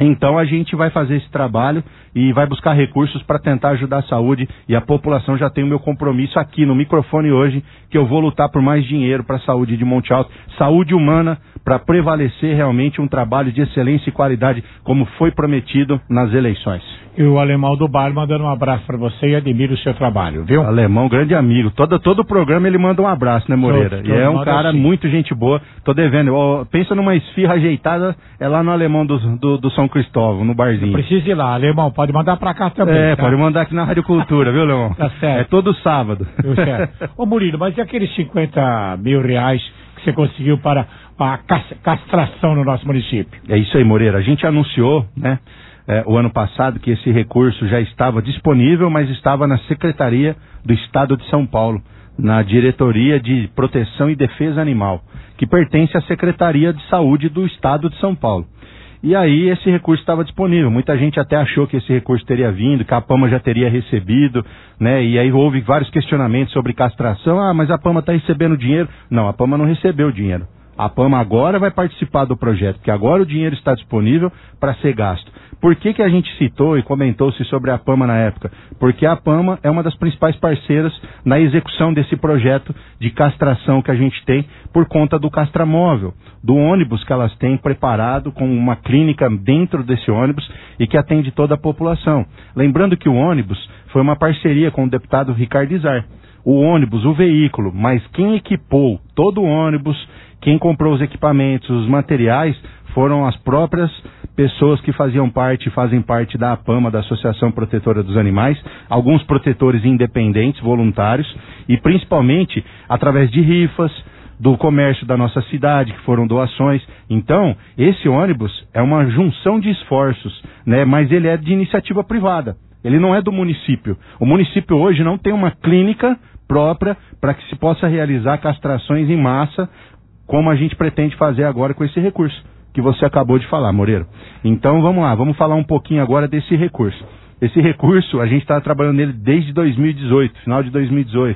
Então a gente vai fazer esse trabalho e vai buscar recursos para tentar ajudar a saúde, e a população já tem o meu compromisso aqui no microfone hoje, que eu vou lutar por mais dinheiro para a saúde de Monte Alto, saúde humana, para prevalecer realmente um trabalho de excelência e qualidade, como foi prometido nas eleições. E o Alemão do Bar mandando um abraço para você e admiro o seu trabalho, viu? Alemão, grande amigo. Todo o programa ele manda um abraço, né, Moreira? E é um cara assim. muito gente boa. Tô devendo. Pensa numa esfirra ajeitada, é lá no Alemão do São Cristóvão, no barzinho. Precisa ir lá, Alemão. Pode mandar para cá também. Tá? Pode mandar aqui na Rádio Cultura, viu, Alemão? Tá certo. É todo sábado. Certo. Ô, Murilo, mas e aqueles 50 mil reais que você conseguiu para a castração no nosso município? É isso aí, Moreira. A gente anunciou, né? O ano passado que esse recurso já estava disponível, mas estava na Secretaria do Estado de São Paulo, na Diretoria de Proteção e Defesa Animal, que pertence à Secretaria de Saúde do Estado de São Paulo. E aí esse recurso estava disponível. Muita gente até achou que esse recurso teria vindo, que a PAMA já teria recebido, né? E aí houve vários questionamentos sobre castração. Ah, mas a PAMA está recebendo dinheiro. Não, a PAMA não recebeu o dinheiro. A PAMA agora vai participar do projeto, porque agora o dinheiro está disponível para ser gasto. Por que a gente citou e comentou-se sobre a PAMA na época? Porque a PAMA é uma das principais parceiras na execução desse projeto de castração que a gente tem por conta do castramóvel, do ônibus que elas têm preparado com uma clínica dentro desse ônibus e que atende toda a população. Lembrando que o ônibus foi uma parceria com o deputado Ricardo Izar. O ônibus, o veículo, mas quem equipou todo o ônibus, quem comprou os equipamentos, os materiais, foram as próprias pessoas que fazem parte da APAMA, da Associação Protetora dos Animais, alguns protetores independentes, voluntários, e principalmente através de rifas, do comércio da nossa cidade, que foram doações. Então, esse ônibus é uma junção de esforços, né? Mas ele é de iniciativa privada, ele não é do município. O município hoje não tem uma clínica própria para que se possa realizar castrações em massa, como a gente pretende fazer agora com esse recurso que você acabou de falar, Moreira. Então vamos lá, vamos falar um pouquinho agora desse recurso. Esse recurso, a gente está trabalhando nele desde 2018, final de 2018.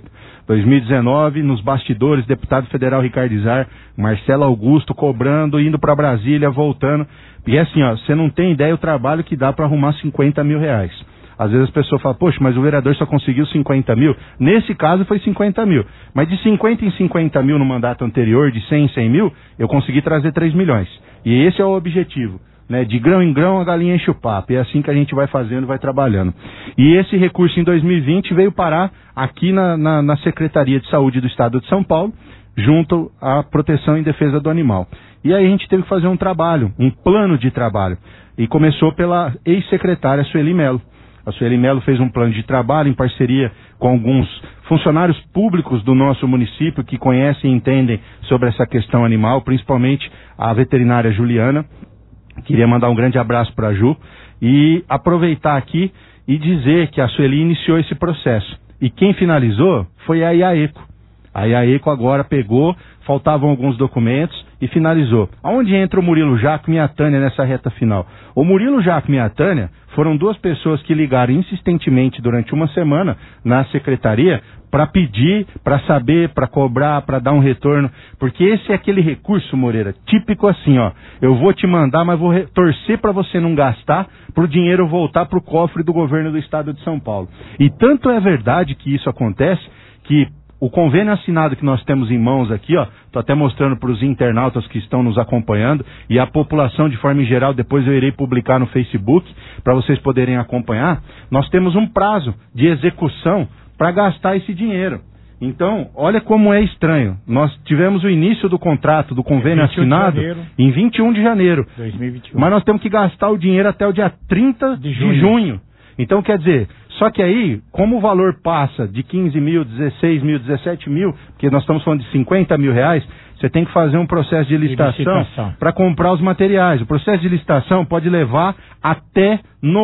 2019, nos bastidores, deputado federal Ricardo Izar, Marcelo Augusto cobrando, indo para Brasília, voltando. E assim, ó, você não tem ideia o trabalho que dá para arrumar 50 mil reais. Às vezes as pessoas falam, poxa, mas o vereador só conseguiu 50 mil. Nesse caso foi 50 mil. Mas de 50 em 50 mil no mandato anterior, de 100 em 100 mil, eu consegui trazer 3 milhões. E esse é o objetivo, né? De grão em grão a galinha enche o papo. É assim que a gente vai fazendo, vai trabalhando. E esse recurso em 2020 veio parar aqui na Secretaria de Saúde do Estado de São Paulo, junto à Proteção e Defesa do Animal. E aí a gente teve que fazer um trabalho, um plano de trabalho. E começou pela ex-secretária Sueli Melo. A Sueli Melo fez um plano de trabalho em parceria com alguns funcionários públicos do nosso município que conhecem e entendem sobre essa questão animal, principalmente a veterinária Juliana. Queria mandar um grande abraço para a Ju e aproveitar aqui e dizer que a Sueli iniciou esse processo. E quem finalizou foi a IAECO. A IAECO agora pegou, faltavam alguns documentos e finalizou. Aonde entra o Murilo Jacome e a Tânia nessa reta final? O Murilo Jacome e a Tânia foram duas pessoas que ligaram insistentemente durante uma semana na secretaria para pedir, para saber, para cobrar, para dar um retorno, porque esse é aquele recurso, Moreira, típico assim, ó, eu vou te mandar, mas vou torcer para você não gastar, para o dinheiro voltar para o cofre do governo do Estado de São Paulo. E tanto é verdade que isso acontece, que o convênio assinado que nós temos em mãos aqui, ó, estou até mostrando para os internautas que estão nos acompanhando e a população de forma em geral, depois eu irei publicar no Facebook para vocês poderem acompanhar. Nós temos um prazo de execução para gastar esse dinheiro. Então, olha como é estranho. Nós tivemos o início do contrato, do convênio assinado em 21 de janeiro. 2021. Mas nós temos que gastar o dinheiro até o dia 30 de junho. Então, quer dizer, só que aí, como o valor passa de 15 mil, 16 mil, 17 mil, porque nós estamos falando de 50 mil reais, você tem que fazer um processo de licitação para comprar os materiais. O processo de licitação pode levar até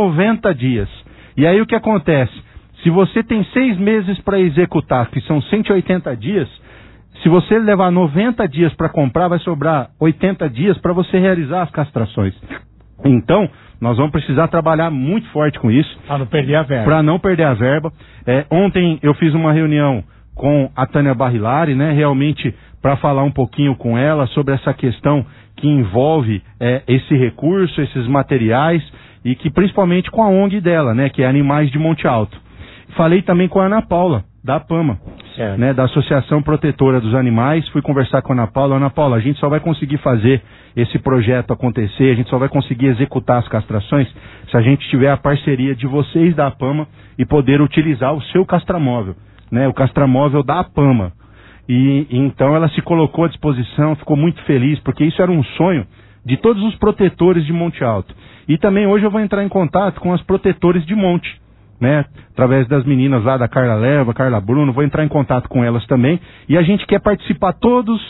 90 dias. E aí o que acontece? Se você tem 6 meses para executar, que são 180 dias, se você levar 90 dias para comprar, vai sobrar 80 dias para você realizar as castrações. Então, nós vamos precisar trabalhar muito forte com isso. Para não perder a verba. Para não perder a verba. Ontem eu fiz uma reunião com a Tânia Barrilari, né, realmente para falar um pouquinho com ela sobre essa questão que envolve esse recurso, esses materiais, e que principalmente com a ONG dela, né, que é Animais de Monte Alto. Falei também com a Ana Paula, da APAMA, né, da Associação Protetora dos Animais. Fui conversar com a Ana Paula. Ana Paula, a gente só vai conseguir fazer esse projeto acontecer, a gente só vai conseguir executar as castrações se a gente tiver a parceria de vocês da APAMA e poder utilizar o seu castramóvel, né, o castramóvel da APAMA. E então ela se colocou à disposição, ficou muito feliz, porque isso era um sonho de todos os protetores de Monte Alto. E também hoje eu vou entrar em contato com as protetores de Monte, né, através das meninas lá da Carla Leva, Carla Bruno, vou entrar em contato com elas também, e a gente quer participar todos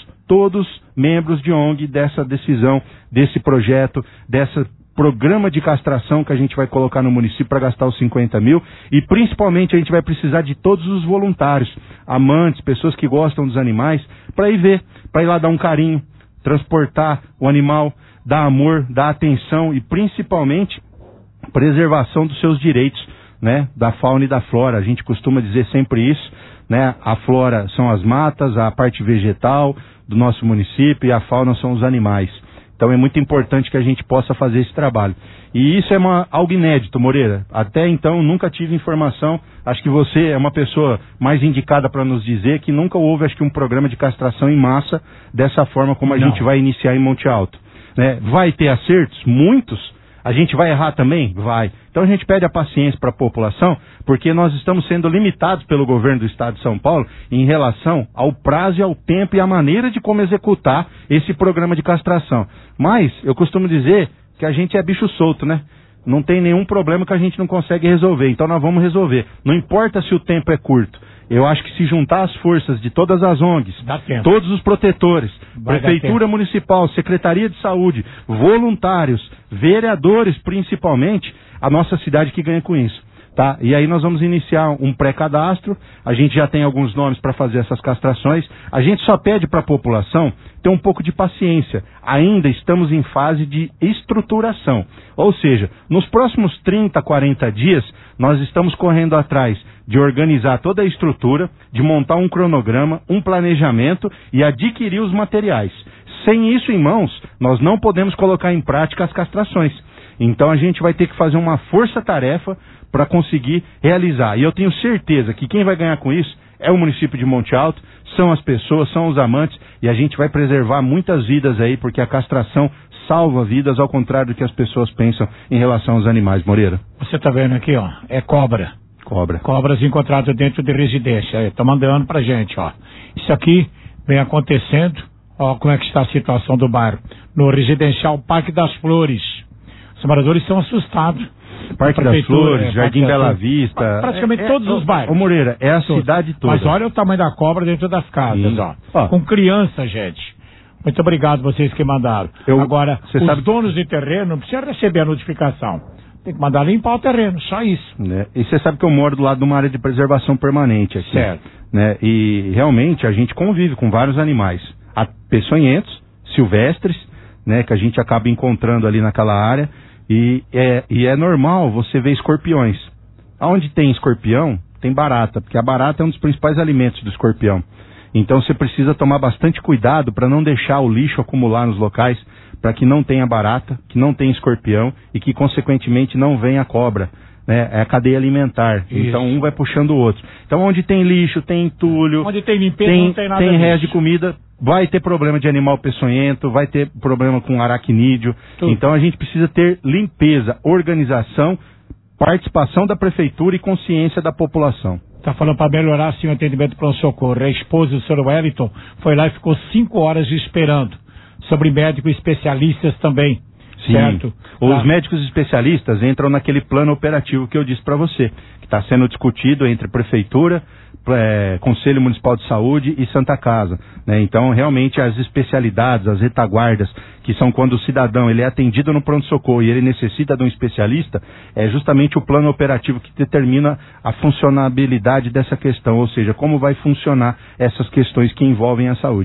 membros de ONG dessa decisão, desse projeto, desse programa de castração que a gente vai colocar no município para gastar os 50 mil, e principalmente a gente vai precisar de todos os voluntários, amantes, pessoas que gostam dos animais, para ir ver, para ir lá dar um carinho, transportar o animal, dar amor, dar atenção e principalmente preservação dos seus direitos, né, da fauna e da flora. A gente costuma dizer sempre isso, né, a flora são as matas, a parte vegetal do nosso município, e a fauna são os animais. Então é muito importante que a gente possa fazer esse trabalho. E isso é algo inédito, Moreira. Até então nunca tive informação, acho que você é uma pessoa mais indicada para nos dizer que nunca houve, acho que, um programa de castração em massa dessa forma como a gente vai iniciar em Monte Alto, né? Vai ter acertos? Muitos. A gente vai errar também? Vai. Então a gente pede a paciência para a população, porque nós estamos sendo limitados pelo governo do estado de São Paulo em relação ao prazo e ao tempo e à maneira de como executar esse programa de castração. Mas eu costumo dizer que a gente é bicho solto, né? Não tem nenhum problema que a gente não consegue resolver, então nós vamos resolver. Não importa se o tempo é curto. Eu acho que se juntar as forças de todas as ONGs, todos os protetores, Prefeitura Municipal, Secretaria de Saúde, voluntários, vereadores principalmente, a nossa cidade que ganha com isso. Tá? E aí nós vamos iniciar um pré-cadastro, a gente já tem alguns nomes para fazer essas castrações, a gente só pede para a população ter um pouco de paciência, ainda estamos em fase de estruturação, ou seja, nos próximos 30, 40 dias, nós estamos correndo atrás de organizar toda a estrutura, de montar um cronograma, um planejamento e adquirir os materiais. Sem isso em mãos, nós não podemos colocar em prática as castrações. Então a gente vai ter que fazer uma força-tarefa para conseguir realizar. E eu tenho certeza que quem vai ganhar com isso é o município de Monte Alto, são as pessoas, são os amantes, e a gente vai preservar muitas vidas aí, porque a castração salva vidas, ao contrário do que as pessoas pensam em relação aos animais, Moreira. Você está vendo aqui, ó, é cobra. Cobras encontradas dentro de residência. Está mandando pra gente, ó. Isso aqui vem acontecendo, ó, como é que está a situação do bairro. No residencial Parque das Flores. Os moradores estão assustados. Parque das Flores, Jardim Bela Vista. Praticamente todos os bairros. Ô Moreira, é a cidade toda. Mas olha o tamanho da cobra dentro das casas, ó. Com criança, gente. Muito obrigado vocês que mandaram. Agora, os donos de terreno não precisam receber a notificação. Tem que mandar limpar o terreno, só isso. Né? E você sabe que eu moro do lado de uma área de preservação permanente aqui. Certo. Né? E realmente a gente convive com vários animais. Peçonhentos, silvestres, né? Que a gente acaba encontrando ali naquela área. E é normal você ver escorpiões. Onde tem escorpião, tem barata, porque a barata é um dos principais alimentos do escorpião. Então você precisa tomar bastante cuidado para não deixar o lixo acumular nos locais, para que não tenha barata, que não tenha escorpião e que, consequentemente, não venha cobra. Né? É a cadeia alimentar. Isso. Então, um vai puxando o outro. Então, onde tem lixo, tem entulho, onde tem limpeza, não tem nada tem resto de comida, vai ter problema de animal peçonhento, vai ter problema com aracnídeo. Tudo. Então, a gente precisa ter limpeza, organização, participação da prefeitura e consciência da população. Está falando para melhorar assim, o atendimento para o socorro. A esposa do Sr. Wellington foi lá e ficou 5 horas esperando. Sobre médicos especialistas também. Sim. Certo? Os médicos especialistas entram naquele plano operativo que eu disse para você, que está sendo discutido entre Prefeitura, Conselho Municipal de Saúde e Santa Casa. Né? Então, realmente, as especialidades, as retaguardas, que são quando o cidadão ele é atendido no pronto-socorro e ele necessita de um especialista, é justamente o plano operativo que determina a funcionabilidade dessa questão, ou seja, como vai funcionar essas questões que envolvem a saúde.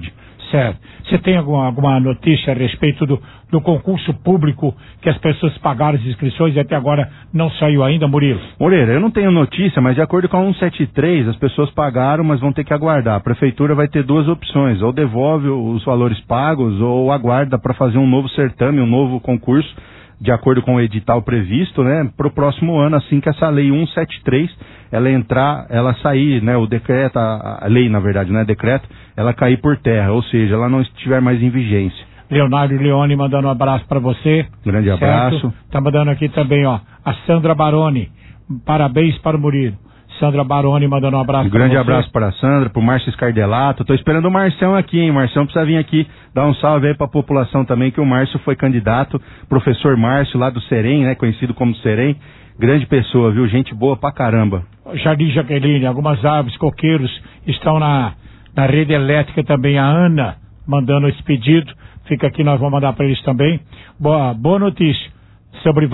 Certo. Você tem alguma notícia a respeito do concurso público que as pessoas pagaram as inscrições e até agora não saiu ainda, Murilo? Moreira, eu não tenho notícia, mas de acordo com a 173, as pessoas pagaram, mas vão ter que aguardar. A prefeitura vai ter duas opções, ou devolve os valores pagos ou aguarda para fazer um novo certame, um novo concurso, de acordo com o edital previsto, né, para o próximo ano, assim que essa lei 173, ela sair, né, o decreto, a lei, na verdade, não é decreto, ela cair por terra, ou seja, ela não estiver mais em vigência. Leonardo Leone mandando um abraço para você. Grande abraço. Tá mandando aqui também, ó, a Sandra Baroni, parabéns para o Murilo. Sandra Baroni mandando um abraço para você. Grande abraço para a Sandra, para o Márcio Escardelato. Tô esperando o Marcião aqui, hein? O Marcião precisa vir aqui dar um salve aí para a população também, que o Márcio foi candidato, professor Márcio lá do Serem, né? Conhecido como Serem. Grande pessoa, viu? Gente boa pra caramba. Jardim Jaqueline, algumas árvores, coqueiros estão na rede elétrica também. A Ana mandando esse pedido. Fica aqui, nós vamos mandar para eles também. Boa notícia sobre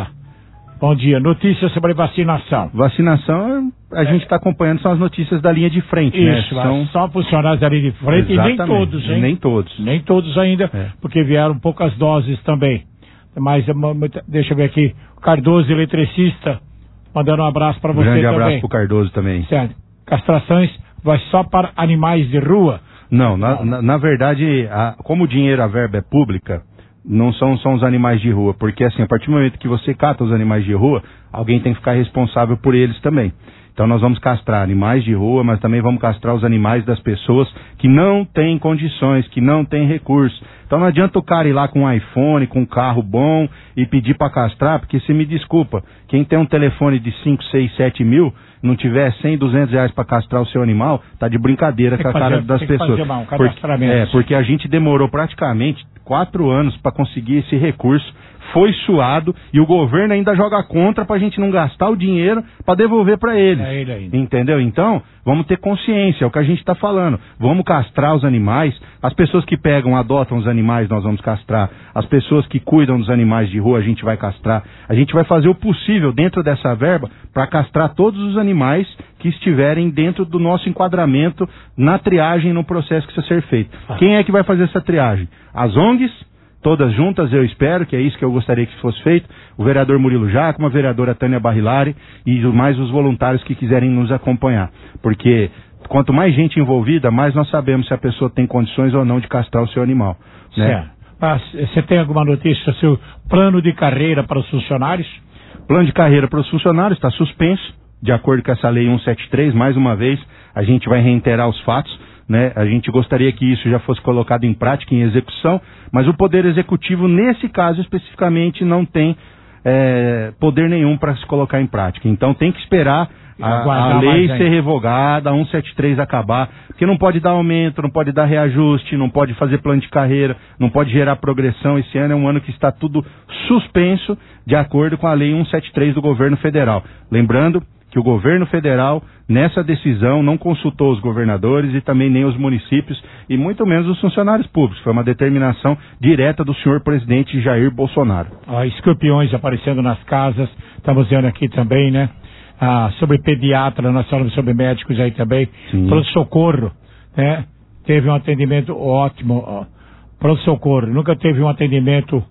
bom dia. Notícias sobre vacinação. Vacinação, a gente está acompanhando, são as notícias da linha de frente, isso, né? São só funcionários da linha de frente. Exatamente. E nem todos, hein? Nem todos. Nem todos ainda, porque vieram poucas doses também. Mas deixa eu ver aqui, Cardoso, eletricista, mandando um abraço para você também. Grande abraço pro Cardoso também. Certo. Castrações vai só para animais de rua? Não, na verdade, como o dinheiro, a verba é pública, não são os animais de rua, porque assim, a partir do momento que você cata os animais de rua, alguém tem que ficar responsável por eles também. Então nós vamos castrar animais de rua, mas também vamos castrar os animais das pessoas que não têm condições, que não têm recursos. Então não adianta o cara ir lá com um iPhone, com um carro bom e pedir para castrar, porque se me desculpa, quem tem um telefone de 5, 6, 7 mil, não tiver 100, 200 reais para castrar o seu animal, tá de brincadeira com a cara das pessoas. Porque a gente demorou praticamente 4 anos para conseguir esse recurso, foi suado e o governo ainda joga contra pra gente não gastar o dinheiro para devolver para eles. Entendeu? Então, vamos ter consciência, é o que a gente está falando. Vamos castrar os animais, as pessoas que adotam os animais, nós vamos castrar. As pessoas que cuidam dos animais de rua, a gente vai castrar. A gente vai fazer o possível dentro dessa verba para castrar todos os animais que estiverem dentro do nosso enquadramento na triagem, no processo que precisa ser feito. Quem é que vai fazer essa triagem? As ONGs, todas juntas, eu espero, que é isso que eu gostaria que fosse feito, o vereador Murilo Jacoma, a vereadora Tânia Barrilari e mais os voluntários que quiserem nos acompanhar, porque quanto mais gente envolvida, mais nós sabemos se a pessoa tem condições ou não de castrar o seu animal, né? Certo. Mas você tem alguma notícia sobre o plano de carreira para os funcionários? Plano de carreira para os funcionários está suspenso, de acordo com essa lei 173, mais uma vez, a gente vai reiterar os fatos, né? A gente gostaria que isso já fosse colocado em prática, em execução, mas o Poder Executivo, nesse caso especificamente, não tem poder nenhum para se colocar em prática. Então tem que esperar a lei ser revogada, a 173 acabar, porque não pode dar aumento, não pode dar reajuste, não pode fazer plano de carreira, não pode gerar progressão. Esse ano é um ano que está tudo suspenso de acordo com a lei 173 do governo federal. Lembrando que o governo federal, nessa decisão, não consultou os governadores e também nem os municípios, e muito menos os funcionários públicos. Foi uma determinação direta do senhor presidente Jair Bolsonaro. Escorpiões aparecendo nas casas, estamos vendo aqui também, né? Sobre pediatra, nós falamos sobre médicos aí também. Pronto-socorro, né? Teve um atendimento ótimo. Pronto-socorro, nunca teve um atendimento,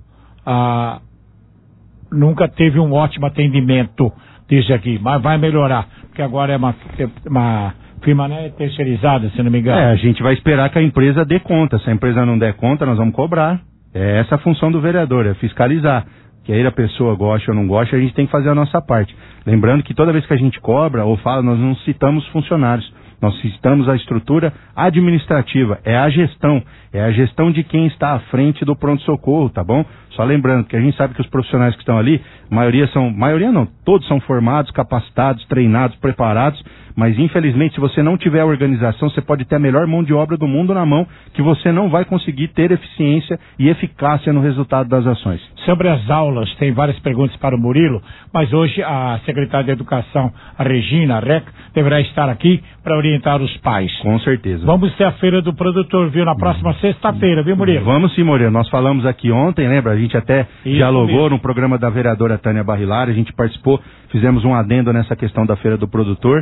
nunca teve um ótimo atendimento, diz aqui, mas vai melhorar, porque agora é uma firma, né, terceirizada, se não me engano. A gente vai esperar que a empresa dê conta. Se a empresa não der conta, nós vamos cobrar. É essa a função do vereador, é fiscalizar. Que aí a pessoa gosta ou não gosta, a gente tem que fazer a nossa parte. Lembrando que toda vez que a gente cobra ou fala, nós não citamos funcionários. Nós citamos a estrutura administrativa, é a gestão de quem está à frente do pronto-socorro, tá bom? Só lembrando que a gente sabe que os profissionais que estão ali, todos são formados, capacitados, treinados, preparados, mas infelizmente se você não tiver organização, você pode ter a melhor mão de obra do mundo na mão, que você não vai conseguir ter eficiência e eficácia no resultado das ações. Sobre as aulas, tem várias perguntas para o Murilo, mas hoje a secretária de Educação, a Regina Reca, deverá estar aqui para orientar os pais. Com certeza. Vamos ter a Feira do Produtor, viu? Na próxima sexta-feira, viu, Murilo? Vamos sim, Murilo. Nós falamos aqui ontem, lembra? A gente até dialogou no programa da vereadora Tânia Barrilari, a gente participou, fizemos um adendo nessa questão da Feira do Produtor, e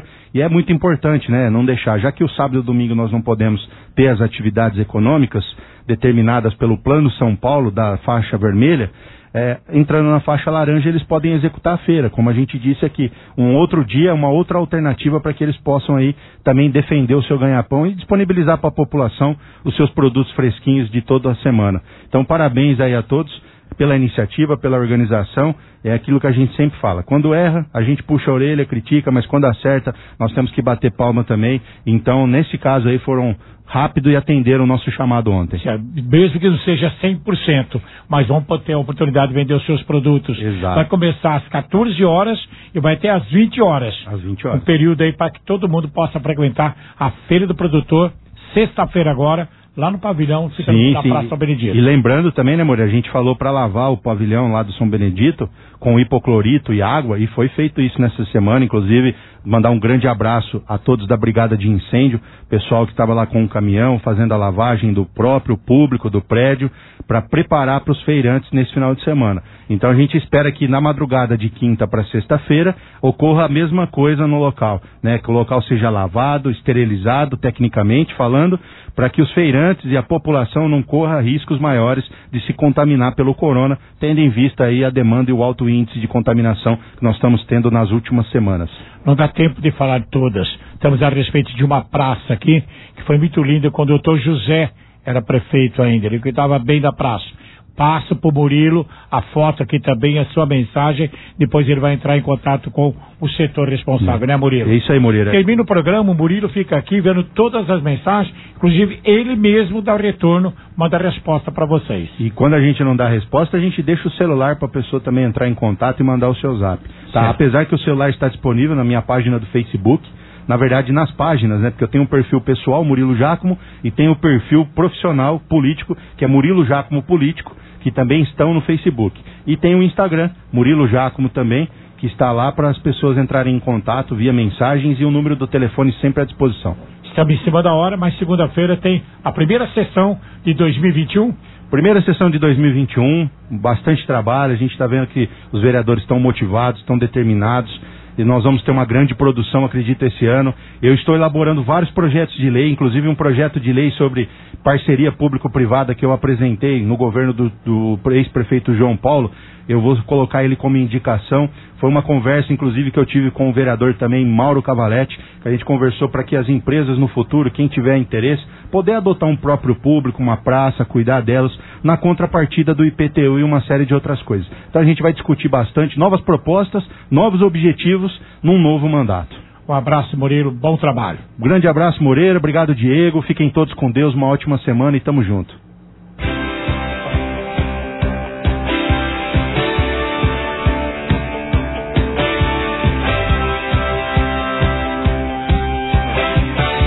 é muito importante, né, não deixar, já que o sábado e o domingo nós não podemos ter as atividades econômicas determinadas pelo Plano São Paulo da faixa vermelha, entrando na faixa laranja eles podem executar a feira, como a gente disse aqui, um outro dia, uma outra alternativa para que eles possam aí também defender o seu ganha-pão e disponibilizar para a população os seus produtos fresquinhos de toda a semana. Então parabéns aí a todos pela iniciativa, pela organização, é aquilo que a gente sempre fala, quando erra, a gente puxa a orelha, critica, mas quando acerta, nós temos que bater palma também, então nesse caso aí foram rápido e atenderam o nosso chamado ontem. Mesmo que não seja 100%, mas vão ter a oportunidade de vender os seus produtos. Exato. Vai começar às 14 horas e vai até às 20 horas. Às 20 horas. Um período aí para que todo mundo possa frequentar a Feira do Produtor, sexta-feira agora, lá no pavilhão, fica na Praça São Benedito. E lembrando também, né, Moura, a gente falou para lavar o pavilhão lá do São Benedito com hipoclorito e água, e foi feito isso nessa semana, inclusive mandar um grande abraço a todos da Brigada de Incêndio, pessoal que estava lá com o caminhão, fazendo a lavagem do próprio público do prédio, para preparar para os feirantes nesse final de semana. Então a gente espera que na madrugada de quinta para sexta-feira ocorra a mesma coisa no local, né? Que o local seja lavado, esterilizado, tecnicamente falando, para que os feirantes e a população não corra riscos maiores de se contaminar pelo corona, tendo em vista aí a demanda e o alto índice de contaminação que nós estamos tendo nas últimas semanas. Não dá tempo de falar de todas. Estamos a respeito de uma praça aqui, que foi muito linda quando o doutor José era prefeito ainda, ele cuidava bem da praça. Passo pro Murilo, a foto aqui também, a sua mensagem, depois ele vai entrar em contato com o setor responsável, né, Murilo? É isso aí, Moreira. Termina o programa, o Murilo fica aqui vendo todas as mensagens, inclusive ele mesmo dá o retorno, manda a resposta para vocês. E quando a gente não dá a resposta, a gente deixa o celular para a pessoa também entrar em contato e mandar o seu zap. Tá? Apesar que o celular está disponível na minha página do Facebook, na verdade nas páginas, né? Porque eu tenho um perfil pessoal, Murilo Giacomo, e tenho o perfil profissional político, que é Murilo Giacomo Político, que também estão no Facebook. E tem o Instagram, Murilo Giacomo também, que está lá para as pessoas entrarem em contato via mensagens e o número do telefone sempre à disposição. Estamos em cima da hora, mas segunda-feira tem a primeira sessão de 2021. Primeira sessão de 2021, bastante trabalho, a gente está vendo que os vereadores estão motivados, estão determinados, e nós vamos ter uma grande produção, acredito, esse ano. Eu estou elaborando vários projetos de lei, inclusive um projeto de lei sobre parceria público-privada que eu apresentei no governo do ex-prefeito João Paulo. Eu vou colocar ele como indicação. Foi uma conversa, inclusive, que eu tive com o vereador também, Mauro Cavaletti, que a gente conversou para que as empresas no futuro, quem tiver interesse, poder adotar um próprio público, uma praça, cuidar delas, na contrapartida do IPTU e uma série de outras coisas. Então a gente vai discutir bastante novas propostas, novos objetivos num novo mandato. Um abraço, Moreira, bom trabalho. Um grande abraço, Moreira, obrigado, Diego, fiquem todos com Deus, uma ótima semana e tamo junto.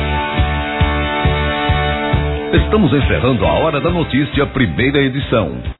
Estamos encerrando a Hora da Notícia, primeira edição.